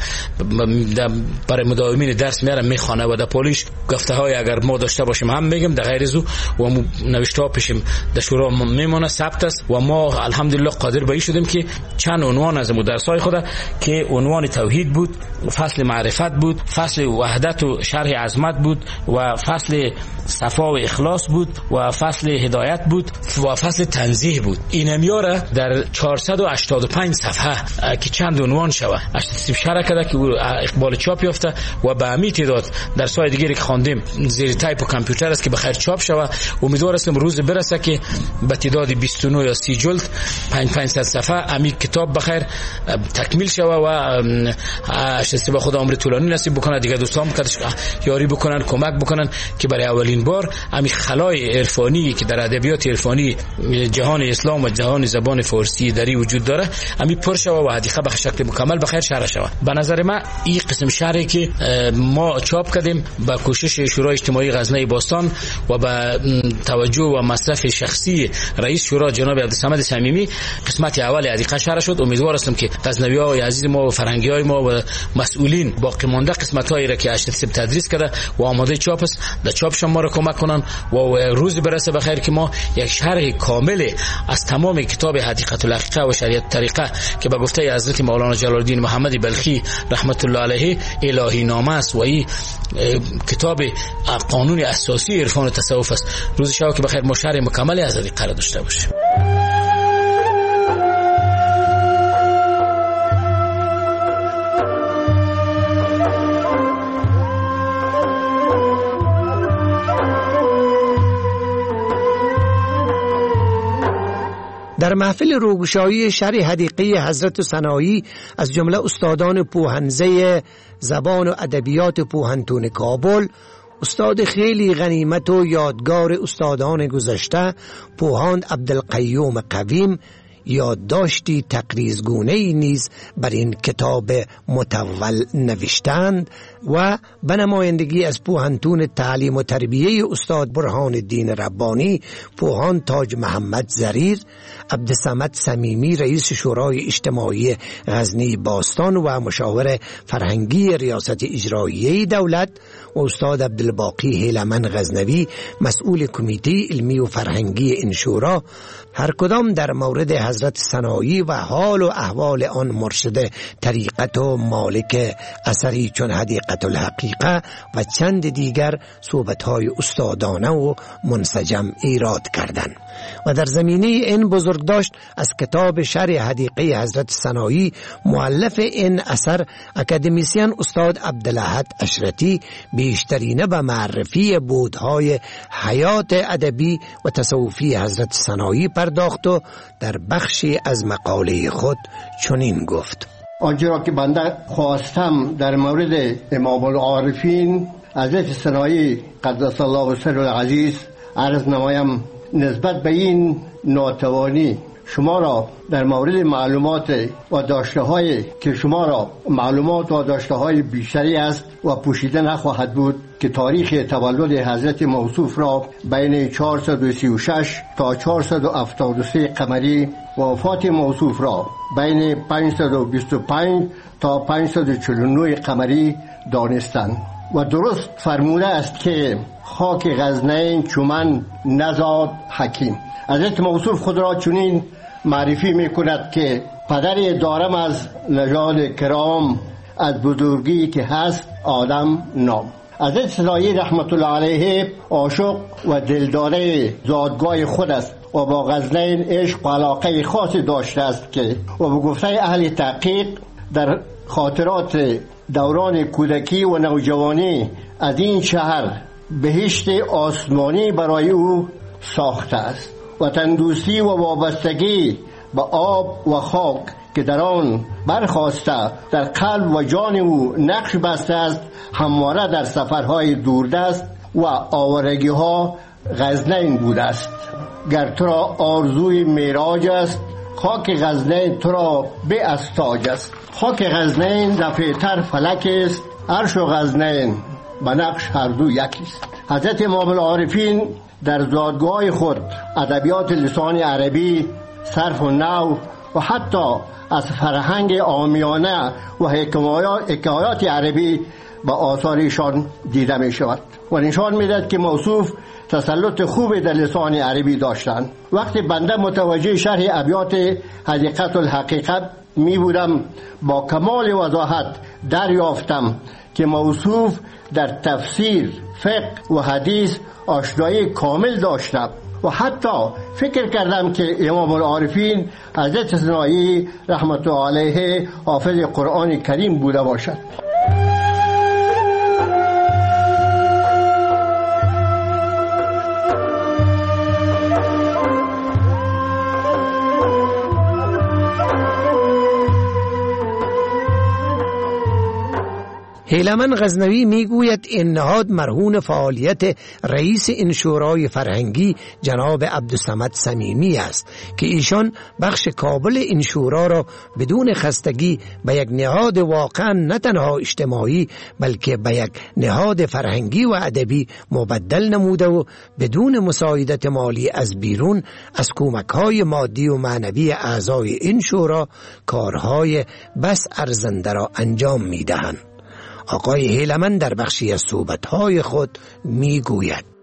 برای مداومین درس میاره میخونه و در پولیش گفته های اگر ما داشته باشیم هم میگم در غیر زو و ما نوشته ها پیشیم در شورا میمونه ثبت است. و ما الحمدلله قادر به این شدیم که چند عنوان از درس های خود که عنوان توحید بود، فصل معرفت بود، فصل وحدت و شرح عظمت بود و فصل صفا و اخلاص بود و فصل هدایت بود و فصل تنزیه بود. این همیاره در چهارصد و هشتاد و پنج صفحه که چند عنوان شوه اشتاتیس شرح کرده که اقبال چاپ یافته و به همین تعداد در سای دیگری که خواندیم زیر تایپ و کامپیوتر است که بخیر چاپ شوه. امیدوار هستم روز برسه که به تعداد بیست و نه یا سی جلد پنج پانصد صفحه همین کتاب بخیر تکمیل شوه و اشتاتیس به خود عمر طولانی نصیب بکنه. دیگه دوستان کدش یاری بکنن، کمک بکنن که برای اولین بار همین خلای عرفانی که در ادبیات عرفانی جهان اسلام و جهان زبان فارسی دری وجود داره همین پر شوه و حدیقه به شکل مکمل بخیر شرح شوه. به نظر من این قسم شرحی که ما چاپ کردیم با کوشش شورای اجتماعی غزنی باستان و با توجه و مصرف شخصی رئیس شورا جناب عبدالصمد صمیمی قسمت اول حدیقه شرح شد. امیدوار هستم که غزنوی‌های عزیز ما و فرهنگی‌های ما و مسئولین باقی مانده قسمت‌هایی را که اشتاتیس تدریس کرده و آماده چاپ است در چاپش ما را کمک کنن و روز برسه بخیر که ما یک شرح کامل کامل از تمام کتاب حقیقت الحقیقه و شریعت طریقه که به گفته حضرت مولانا جلال الدین محمد بلخی رحمت الله علیه الهی نامه است و این کتاب قانون اساسی عرفان تصوف است. روز شما که بخیر، ما شرح مکمل از این قرار داشته باشیم. در محفل روگشایی شرح حدیقه حضرت سنایی از جمله استادان پوهنزه زبان و ادبیات پوهنتون کابل، استاد خیلی غنیمت و یادگار استادان گذشته پوهاند عبدالقیوم قویم، یادداشتی تقریزگونه‌ای نیز بر این کتاب مطول نوشتند و به نمایندگی از پوهنتون تعلیم و تربیه استاد برهان الدین ربانی، پوهان تاج محمد زریر، عبدالصمد صمیمی رئیس شورای اجتماعی غزنی باستان و مشاور فرهنگی ریاست اجرایی دولت و استاد عبدالباقی هیلمن غزنوی مسئول کمیته علمی و فرهنگی این شورا، هر کدام در مورد حضرت سنایی و حال و احوال آن مرشد طریقت و مالک اثری چون حدیقت الحقیقه و چند دیگر صحبت‌های استادانه و منسجم ایراد کردند و در زمینه این بزرگداشت از کتاب شرح حدیقه حضرت سنایی مؤلف این اثر اکادمیسین استاد عبدالاحد اشرتی بیشترینه به معرفی بودهای حیات ادبی و تصوفی حضرت سنایی پرداخت و در بخشی از مقاله خود چنین گفت: آنچه را که بنده خواستم در مورد امام العارفین حضرت سنایی قدس الله سره العزیز عرض نمایم، نسبت به این ناتوانی شما را در مورد معلومات و داشته های که شما را معلومات و داشته های بیشتری است و پوشیده نخواهد بود که تاریخ تولد حضرت موصوف را بین چهارصد و سی و شش تا چهارصد و هفتاد و سه قمری و وفات موصوف را بین پانصد و بیست و پنج تا پانصد و چهل و نه قمری دانستند و درست فرموده است که خاک غزنین چومن نزاد حکیم. حضرت موصوف خود را چنین معرفی می کند که پدری دارم از نژاد کرام، از بزرگی که هست آدم نام. حضرت سنایی رحمت الله علیه عاشق و دلداره زادگاه خود است و با غزنین عشق و علاقه خاصی داشته است که و به گفته اهل تحقیق در خاطرات دوران کودکی و نوجوانی از این شهر بهشت آسمانی برای او ساخته است و تندوسی و وابستگی به آب و خاک که در آن برخاسته در قلب و جان او نقش بسته است، همواره در سفرهای دوردست و آوارگی ها غزنین بوده است. گر تو را آرزوی معراج است، خاک غزنین تو را به استاج است. خاک غزنین رفیع‌تر فلک است، عرش و غزنین به نقش هر دو یکی است. حضرت امام العارفین در زادگاه خود ادبیات لسان عربی، صرف و نحو و حتی از فرهنگ عامیانه و حکایات عربی به آثار ایشان دیده می شود و نشان می دهد که موصوف تسلط خوبی در لسان عربی داشتند. وقتی بنده متوجه شرح ابیات حدیقت الحقیقه می بودم، با کمال وضاحت دریافتم که موصوف در تفسیر، فقه و حدیث آشنایی کامل داشتم و حتی فکر کردم که امام العارفین حضرت سنایی رحمت الله علیه حافظ قرآن کریم بوده باشد. هیلمن غزنوی میگوید این نهاد مرهون فعالیت رئیس این شورای فرهنگی جناب عبدالصمد صمیمی است که ایشان بخش کابل این شورا را بدون خستگی به یک نهاد واقعا نه تنها اجتماعی بلکه به یک نهاد فرهنگی و ادبی مبدل نموده و بدون مساعدت مالی از بیرون از کمک‌های مادی و معنوی اعضای این شورا کارهای بس ارزنده را انجام می‌دهند. آقای هیلمن در بخشی از صحبت‌های خود می‌گوید: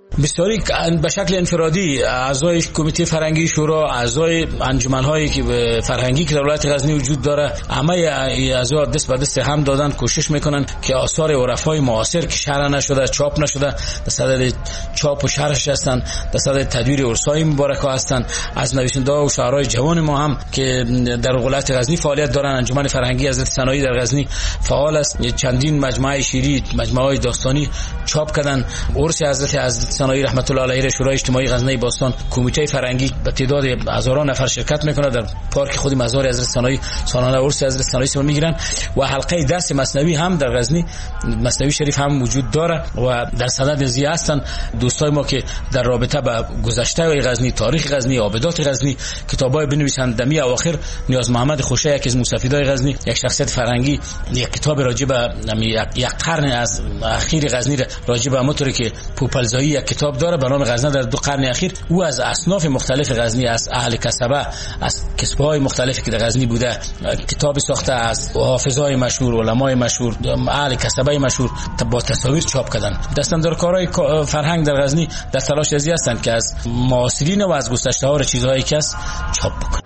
بسیاری به شکل انفرادی اعضای کمیته فرهنگی شورا، اعضای انجمن‌هایی که فرهنگی که در ولایت غزنی وجود داره، همه اعضا دست به دست هم دادن کوشش میکنن که آثار عرفای معاصر که شرح نشده، چاپ نشده، در صدد چاپ و شرحش هستن، در صدد تدویر عرسای مبارکه هستن. از نویسنده‌ها و شاعرای جوان ما هم که در ولایت غزنی فعالیت دارن، انجمن فرهنگی حضرت ثنایی در غزنی فعال است، چندین مجموعه شعری، مجموعه داستانی چاپ کردن. عرس حضرت حضرت ثنایی رحمت الله علیه شورای اجتماعی غزنی باستان، کمیته فرهنگی به تعداد هزاران نفر شرکت میکنه در پارک خود مزار حضرت ثنایی، سالانه عرس حضرت ثنایی سر میگیرن. و حلقه درس مثنوی هم در غزنی، مثنوی شریف هم وجود داره و در صدد زی هستن دوستای ما که در رابطه با گذشته غزنی، تاریخ غزنی، آبادات غزنی کتابای بنویسن. دمی اواخر نیاز محمد خوشه، یکی از مستفیدای غزنی، یک شخصیت فرهنگی، یک کتاب راجع به یک قرن از اخیر غزنی راجع به موتوری که پوپلزایی یک کتاب داره به نام غزنه در دو قرن اخیر. او از اصناف مختلف غزنی، از اهل کسبه، از کسب‌های مختلفی که در غزنی بوده کتاب ساخته، از حافظای مشهور، علمای مشهور، اهل کسبه مشهور با تصاویر چاپ کردن. دستاندارکارای فرهنگ در غزنی در تلاش ازی هستند که از معاصرین و از گذشته‌ها چیزهایی که است چاپ بکنن.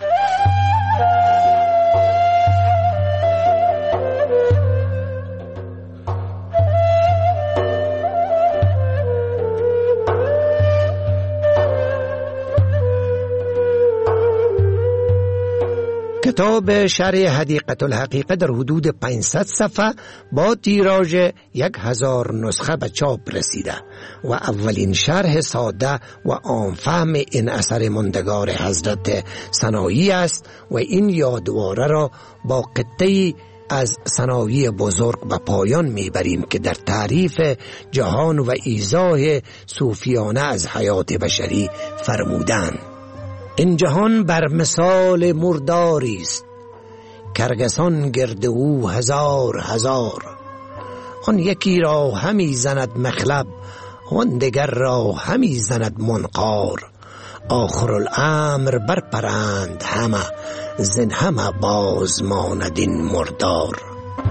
کتاب شرح حدیقة الحقیقه در حدود پانصد صفحه با تیراژ یک هزار نسخه به چاپ رسیده و اولین شرح ساده و عامفهم این اثر ماندگار حضرت ثنایی است و این یادواره را با قطعی از ثنایی بزرگ به پایان میبریم که در تعریف جهان و ایضاح صوفیانه از حیات بشری فرمودند: این جهان بر مثال مرداری است، کرگسان گرد او هزار هزار. آن یکی را همی زند مخلب، آن دگر را همی زند منقار. آخر الامر برپرند همه، زین همه باز ماند این مردار.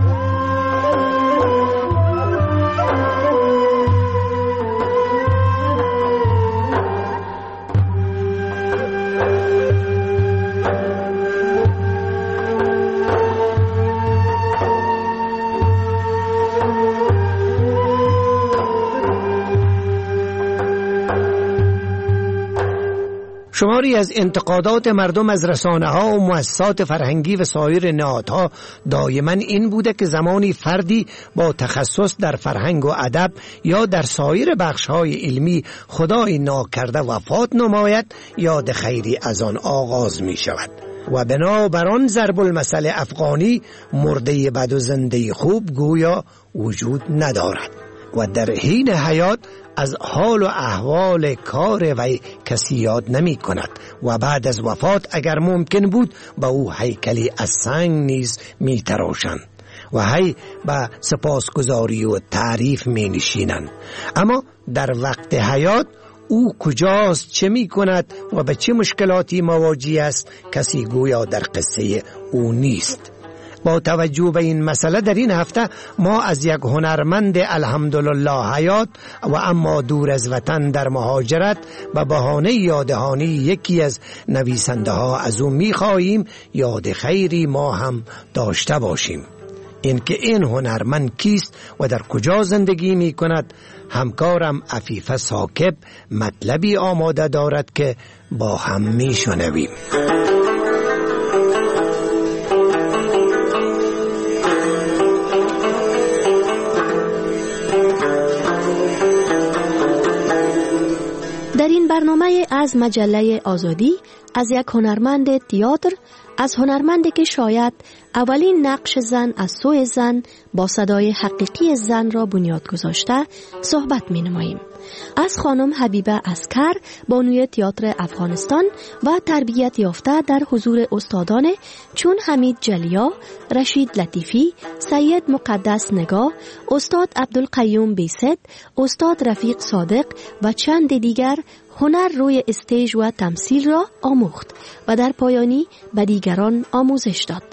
شماری از انتقادات مردم از رسانه‌ها و مؤسسات فرهنگی و سایر نهادها دائما این بوده که زمانی فردی با تخصص در فرهنگ و ادب یا در سایر بخش‌های علمی خدای ناکرده وفات نماید، یاد خیری از آن آغاز می شود و بنابراین ضرب المثل افغانی مرده بد و زنده خوب گویا وجود ندارد و در حین حیات از حال و احوال کار وی کسی یاد نمی کند و بعد از وفات اگر ممکن بود با او هیکلی از سنگ نیز می تراشند و هی با سپاسگزاری و تعریف می نشینند. اما در وقت حیات او کجاست، چه می کند و به چه مشکلاتی مواجه است کسی گویا در قصه او نیست. با توجه به این مسئله در این هفته ما از یک هنرمند الحمدلله حیات و اما دور از وطن در مهاجرت به بهانه یادهانی یکی از نویسنده ها از او می خواهیم یاد خیری ما هم داشته باشیم. اینکه این هنرمند کیست و در کجا زندگی می کند، همکارم عفیفه ثاقب مطلبی آماده دارد که با هم می شنویم. در این برنامه از مجله آزادی از یک هنرمند تئاتر، از هنرمندی که شاید اولین نقش زن از سوی زن با صدای حقیقی زن را بنیاد گذاشته صحبت می نماییم. از خانم حبیبه عسکر، بانوی تئاتر افغانستان و تربیت یافته در حضور استادان چون حمید جلیا، رشید لطیفی، سید مقدس نگاه، استاد عبدالقیوم بیست، استاد رفیق صادق و چند دیگر هنر روی استیج و تمثیل را آموخت و در پایانی به دیگران آموزش داد.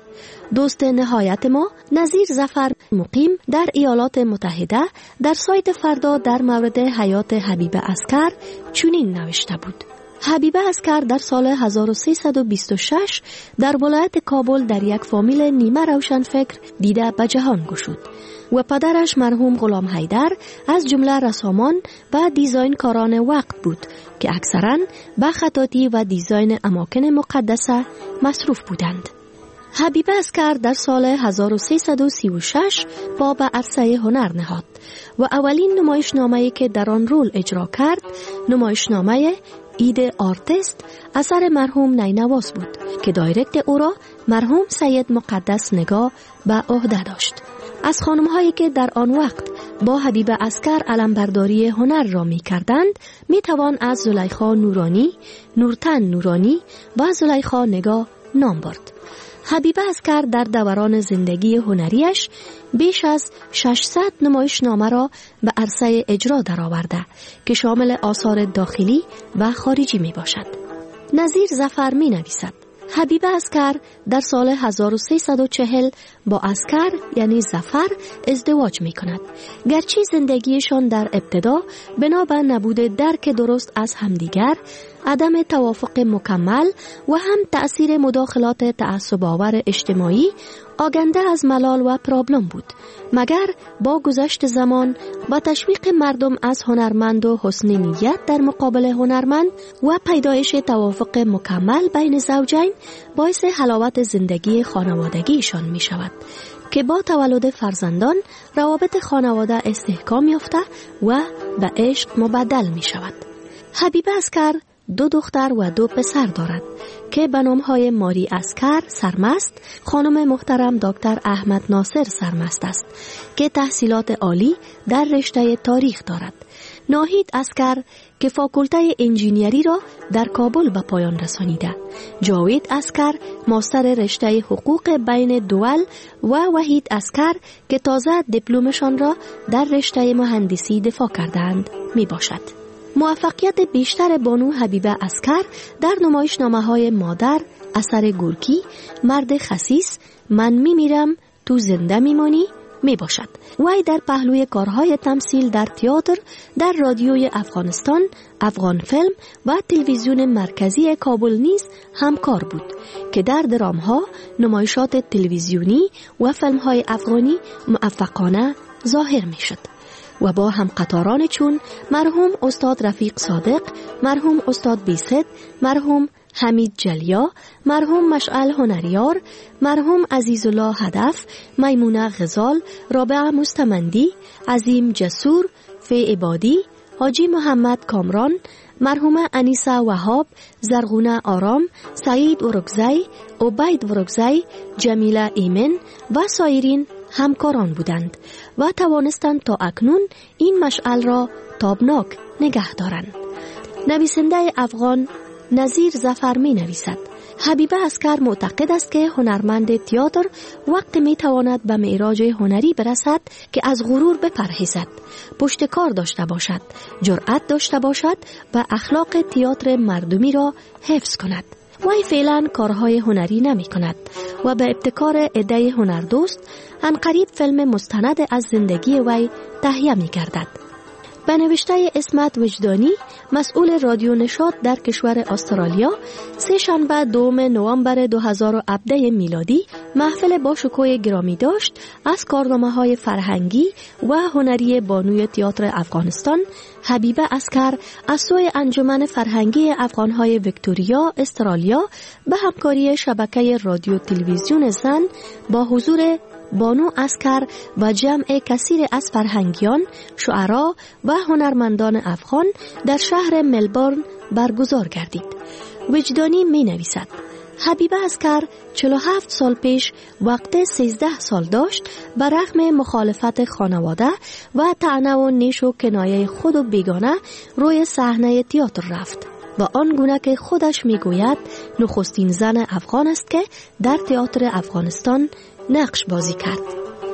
دوست نهایت ما نظیر ظفر مقیم در ایالات متحده در سایت فردا در مورد حیات حبیب عسکر چنین نوشته بود: حبیب عسکر در سال هزار و سیصد و بیست و شش در ولایت کابل در یک فامیل نیمه روشنفکر دیده به جهان گشود و پدرش مرحوم غلام حیدر از جمله رسامان و دیزاین کاران وقت بود که اکثراً به خطاطی و دیزاین اماکن مقدسه مصروف بودند. حبیب عسکر در سال هزار و سیصد و سی و شش پا به عرصه هنر نهاد و اولین نمایشنامه‌ای که در آن رول اجرا کرد نمایشنامه اید آرتست اثر مرحوم نینواز بود که دایرکت او را مرحوم سید مقدس نگاه به عهده داشت. از خانم‌هایی که در آن وقت با حبیب عسکر علمبرداری هنر را می کردند می توان از زلیخا نورانی، نورتن نورانی و زلیخا نگاه نام برد. حبیب عسکر در دوران زندگی هنریش بیش از ششصد نمایشنامه را به عرصه اجرا درآورده که شامل آثار داخلی و خارجی می باشد. نظیر ظفر می نویسد: حبیب عسکر در سال هزار و سیصد و چهل با عسکر یعنی ظفر ازدواج می کند. گرچه زندگیشان در ابتدا بنا به نبود درک درست از همدیگر، عدم توافق مکمل و هم تأثیر مداخلات تعصب‌آور اجتماعی آگنده از ملال و پرابلم بود، مگر با گذشت زمان با تشویق مردم از هنرمند و حسن نیت در مقابل هنرمند و پیدایش توافق مکمل بین زوجین باعث حلاوت زندگی خانوادگیشان می شود که با تولد فرزندان روابط خانواده استحکام یافته و به عشق مبدل می شود. حبیب عسکر دو دختر و دو پسر دارد که به نام‌های ماری عسکر سرمست، خانم محترم دکتر احمد ناصر سرمست است که تحصیلات عالی در رشته تاریخ دارد. ناهید عسکر که فاکولته انجینیری را در کابل به پایان رسانیده. جاوید عسکر ماستر رشته حقوق بین دول و وحید عسکر که تازه دیپلمشان را در رشته مهندسی دفاع کردند می باشد. موفقیت بیشتر بانو حبیب عسکر در نمایشنامه‌های مادر، اثر گورکی، مرد خسیس، من میمیرم تو زنده میمانی می باشد. وی در پهلوی کارهای تمثیل در تئاتر، در رادیوی افغانستان، افغان فیلم و تلویزیون مرکزی کابل نیز همکار بود که در درامها، نمایشات تلویزیونی و فیلم‌های افغانی موفقانه ظاهر می شد و با هم قطاران چون مرحوم استاد رفیق صادق، مرحوم استاد بیست، مرحوم حمید جلیا، مرحوم مشعل هنریار، مرحوم عزیزالله هدف، میمونه غزال، رابعه مستمندی، عظیم جسور، فی عبادی، حاجی محمد کامران، مرحومه انیسه وهاب، زرغونه آرام، سعید ورکزی، عبید ورکزی، جمیله ایمن و سایرین همکاران بودند و توانستند تا اکنون این مشعل را تابناک نگه دارند. نویسنده افغان نظیر ظفر می نویسد: حبیب عسکر معتقد است که هنرمند تئاتر وقت می تواند به معراج هنری برسد که از غرور بپرهیزد، پشت کار داشته باشد، جرأت داشته باشد و اخلاق تئاتر مردمی را حفظ کند. وی فعلا کارهای هنری نمی کند و به ابتکار عده هنردوست عنقریب فیلم مستند از زندگی وی تهیه می گردد. به نوشته اسمت وجدانی، مسئول رادیو نشاط در کشور استرالیا، سه شنبه دوم نوامبر دو هزار و هفده میلادی محفل با شکوه گرامی داشت از کارنامه‌های فرهنگی و هنری بانوی تئاتر افغانستان حبیب عسکر از سوی انجمن فرهنگی افغان‌های ویکتوریا استرالیا به همکاری شبکه رادیو تلویزیون زن با حضور بانو عسکر و جمع کثیر از فرهنگیان، شعرا و هنرمندان افغان در شهر ملبورن برگزار گردید. وجدانی می نویسد: حبیب عسکر چهل و هفت سال پیش وقت سیزده سال داشت بر رغم مخالفت خانواده و طعنه و نیش و کنایه خود و بیگانه روی صحنه تئاتر رفت و آنگونه که خودش میگوید نخستین زن افغان است که در تئاتر افغانستان نقش بازی کرد.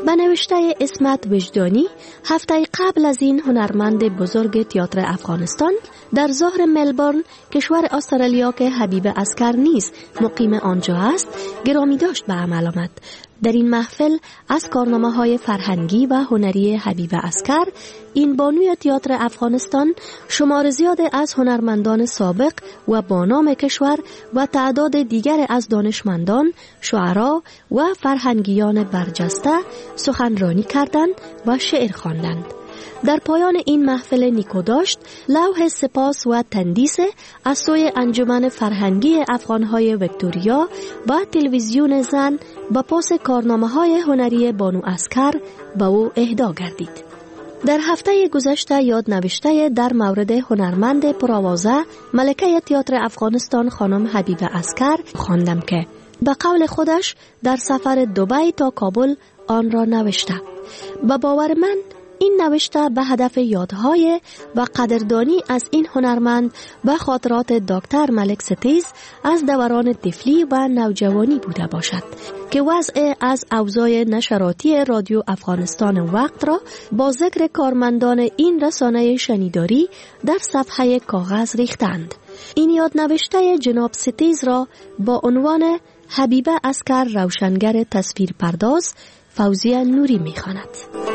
به نوشته اسمت وجدانی، هفته قبل از این هنرمند بزرگ تئاتر افغانستان در ظهر ملبورن کشور استرالیا که حبیب عسکر نیز مقیم آنجا است گرامی داشت به عمل آمد. در این محفل از کارنامه‌های فرهنگی و هنری حبیب عسکر، این بانوی تئاتر افغانستان، شمار زیاد از هنرمندان سابق و بانام کشور و تعداد دیگر از دانشمندان، شاعرا و فرهنگیان برجسته سخنرانی کردند و شعر خواندند. در پایان این محفل نیکو داشت لوح سپاس و تندیس از سوی انجمن فرهنگی افغانهای ویکتوریا و تلویزیون زن با پاس کارنامه‌های هنری بانو عسکر به او اهدا گردید. در هفته گذشته یاد نوشته در مورد هنرمند پرآوازه ملکه تئاتر افغانستان خانم حبیب عسکر خواندم که به قول خودش در سفر دبی تا کابل آن را نوشته. به باور من این نوشته به هدف یادهای و قدردانی از این هنرمند و خاطرات دکتر ملک ستیز از دوران طفلی و نوجوانی بوده باشد که وضع از اوضاع نشراتی رادیو افغانستان وقت را با ذکر کارمندان این رسانه شنیداری در صفحه کاغذ ریختند. این یاد نوشته جناب ستیز را با عنوان حبیبه عسکر روشنگر تصویر پرداز فوزیه نوری می خواند.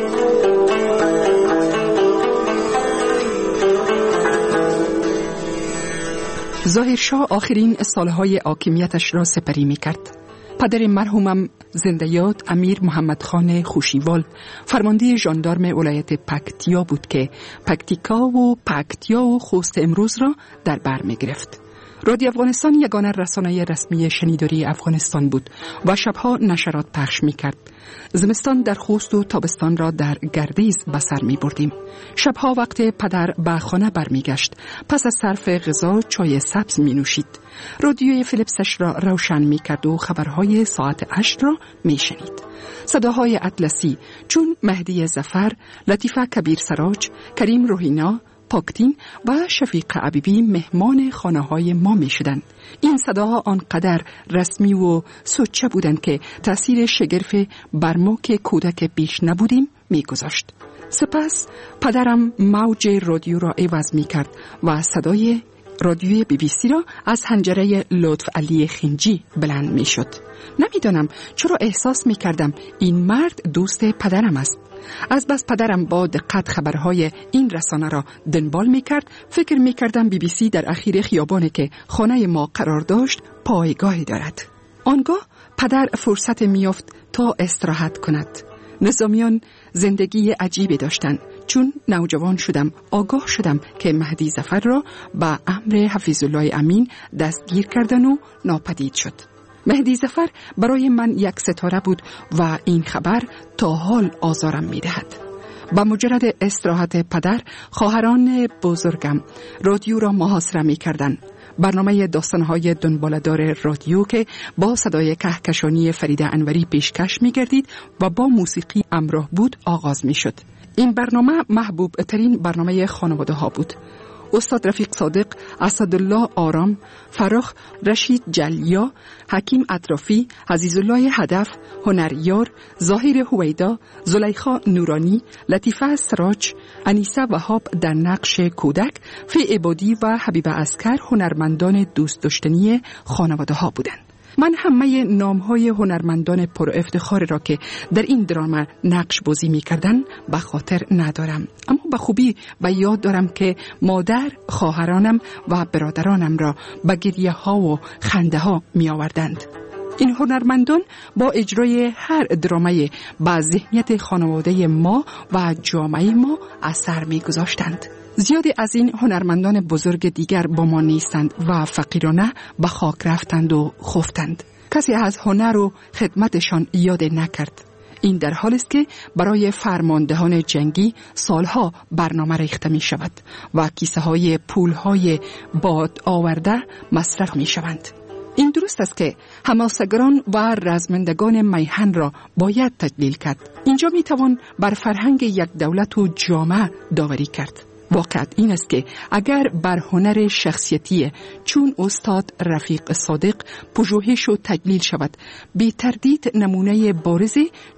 ظاهرشاه آخرین سالهای حاکمیتش را سپری می کرد. پدر مرحومم زنده یاد امیر محمد خان خوشیوال فرمانده ژاندارم ولایت پکتیا بود که پکتیکا و پکتیا و خوست امروز را در بر می گرفت. رادیو افغانستان یگانه رسانه رسمی شنیداری افغانستان بود و شبها نشرات پخش می کرد. زمستان در خوست و تابستان را در گردیز به سر می بردیم. شبها وقت پدر به خانه برمی گشت، پس از صرف غذا چای سبز می نوشید. رادیوی فیلیپسش را روشن می کرد و خبرهای ساعت هشت را می شنید. صداهای اطلسی چون مهدی ظفر، لطیفه کبیر سراج، کریم روحینا، پاکتین و شفیق عبیبی مهمان خانه های ما می شدن. این صداها آنقدر رسمی و سوچه بودند که تأثیر شگرف بر ما که کودک بیش نبودیم می گذاشت. سپس پدرم موج رادیو را عوض می کرد و صدای رادیوی بی بی سی را از حنجره لطف علی خنجی بلند می شد. نمیدانم چرا احساس می کردم این مرد دوست پدرم است. از بس پدرم با دقت خبرهای این رسانه را دنبال می کرد، فکر می کردم بی بی سی در اخیر خیابانی که خانه ما قرار داشت پایگاهی دارد. آنگاه پدر فرصت می یافت تا استراحت کند. نظامیان زندگی عجیبی داشتند. چون نوجوان شدم آگاه شدم که مهدی ظفر را به امر حفیظ الله امین دستگیر کردن و ناپدید شد. مهدی ظفر برای من یک ستاره بود و این خبر تا حال آزارم می دهد. با مجرد استراحت پدر، خواهران بزرگم رادیو را محاصره می کردن. برنامه داستانهای دنبالدار رادیو که با صدای کهکشانی فرید انوری پیشکش می گردید و با موسیقی همراه بود آغاز می شد. این برنامه محبوب ترین برنامه خانواده ها بود. استاد رفیق صادق، اسدالله آرام، فراخ رشید جلیا، حکیم اطرافی، عزیزالله هدف، هنریار، ظاهر هویدا، زلیخا نورانی، لطیفه سراج، انیسه وهاب در نقش کودک، فی عبادی و حبیب عسکر هنرمندان دوست داشتنی خانواده ها بودند. من همه نامهای هنرمندان پر افتخار را که در این دراما نقش بازی می کردن به خاطر ندارم، اما به خوبی به یاد دارم که مادر خواهرانم و برادرانم را به گریه ها و خنده ها می آوردند. این هنرمندان با اجرای هر درامه به ذهنیت خانواده ما و جامعه ما اثر می گذاشتند. زیادی از این هنرمندان بزرگ دیگر با ما نیستند و فقیرانه به خاک رفتند و خفتند. کسی از هنر و خدمتشان یاد نکرد. این در حالی است که برای فرماندهان جنگی سالها برنامه ریخته می شود و کیسه های پول های باد آورده مصرف می شوند. این درست است که حماسه‌گران و رزمندگان میهن را باید تجلیل کرد. اینجا می توان بر فرهنگ یک دولت و جامعه داوری کرد. واقعیت این است که اگر بر هنر شخصیتی چون استاد رفیق صادق پژوهش و تجلیل شود، بی تردید نمونه بارزی چون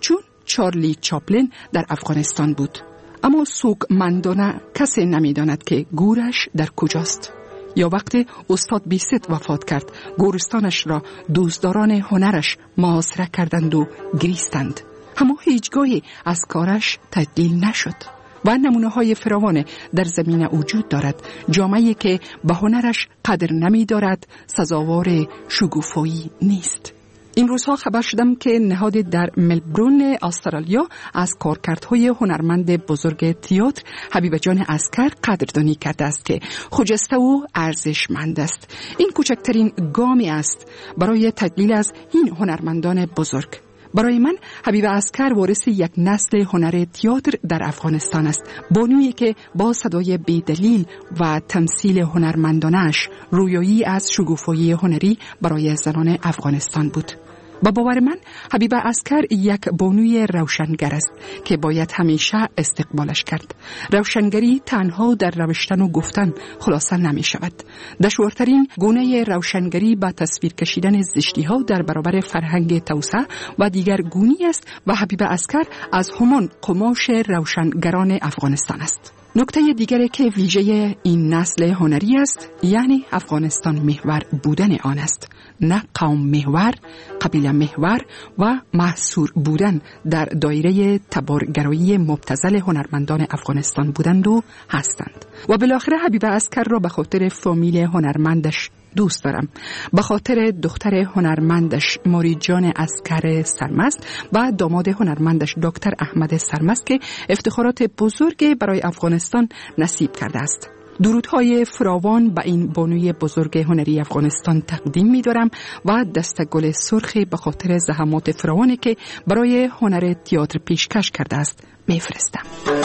چارلی چاپلین در افغانستان بود. اما سوگمندانه کسی نمی‌داند که گورش در کجاست. یا وقتی استاد بیست وفات کرد، گورستانش را دوستداران هنرش محاصره کردند و گریستند. اما هیچگاهی از کارش تدلیل نشد و نمونه های فراوان در زمین وجود دارد. جامعه‌ای که به هنرش قدر نمی دارد سزاوار شگوفایی نیست. این روزها خبر شدم که نهاد در ملبورن استرالیا از کارکردهای هنرمند بزرگ تئاتر حبیب جان عسکر قدردانی کرده است که خجسته و ارزشمند است. این کوچکترین گامی است برای تدلیل از این هنرمندان بزرگ. برای من حبیب عسکر وارث یک نسل هنر تئاتر در افغانستان است. بانویی که با صدای بی‌دلیل و تمثیل هنرمندانش رویایی از شگوفایی هنری برای زنان افغانستان بود. با باور من حبیب عسکر یک بانوی روشنگر است که باید همیشه استقبالش کرد. روشنگری تنها در روشتن و گفتن خلاصه نمی شود. دشوارترین گونه روشنگری با تصویر کشیدن زشتی ها در برابر فرهنگ توسعه و دیگر گونی است و حبیب عسکر از همان قماش روشنگران افغانستان است. نکته دیگری که ویژه این نسل هنری است یعنی افغانستان محور بودن آن است، نه قوم محور، قبیله محور و محصور بودن در دایره تبارگرایی مبتذل هنرمندان افغانستان بودند و هستند. و بالاخره حبیب عسکر را به خاطر فامیل هنرمندش دوست دارم، به خاطر دختر هنرمندش ماری جان عسکر سرمست و داماد هنرمندش دکتر احمد سرمست که افتخارات بزرگ برای افغانستان نصیب کرده است. درودهای فراوان به این بانوی بزرگ هنری افغانستان تقدیم می دارم و دستگل سرخی به خاطر زحمات فراوانی که برای هنر تئاتر پیشکش کرده است می فرستم.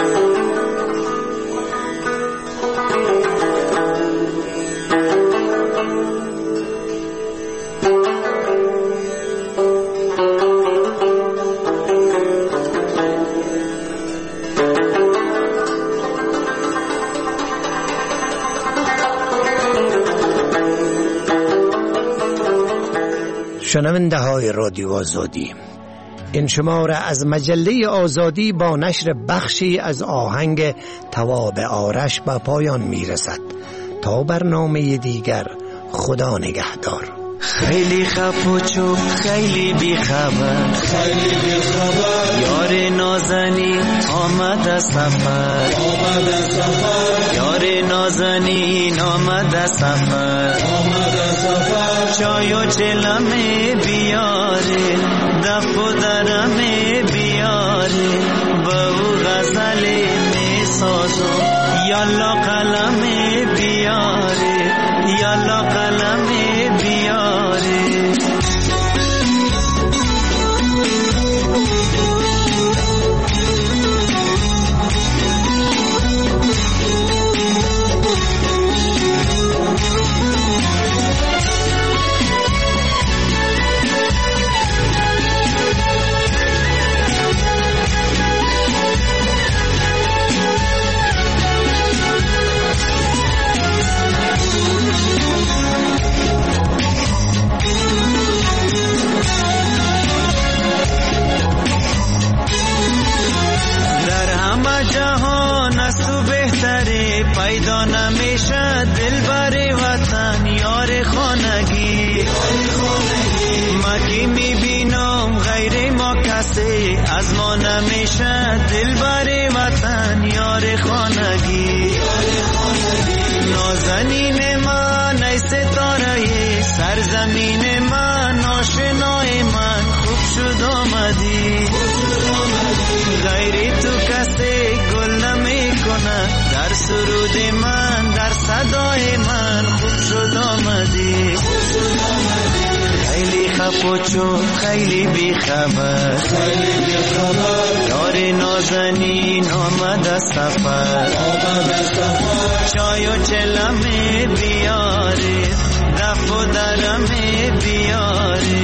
شنونده های رادیو آزادی، این شماره از مجله آزادی با نشر بخشی از آهنگ تواب آرش به پایان می رسد. تا برنامه دیگر، خدا نگهدار. خیلی خف و چوب، خیلی بی خبر، خیلی بی خبر، یار نازنی آمد از سفر، آمد از سفر، یار نازنین آمد از سفر، آمد از سفر، چای و چلمه بیاره، دف و درمه بیاره، با او غزل می سازو، یالا قلمه بیاره، یالا قلمه بیاره. پیدا نمیشه دلبر وطن یار خانگی، مگی میبینم غیر ما کسی از ما نمیشه دلبر وطن یار خانگی. نازنین من ای ستاره سرزمین من، آشنای من خوب شد آمدی، غیر تو کسی گل نمی کنه در سرود من، در صدای من خوب شد آمدی. خیلی خف و چوب، خیلی بی خبر، خیلی بی خبر، یار نازنین آمد از سفر، آمد از سفر، چای و چلمه بیاره، دف و درمه بیاره.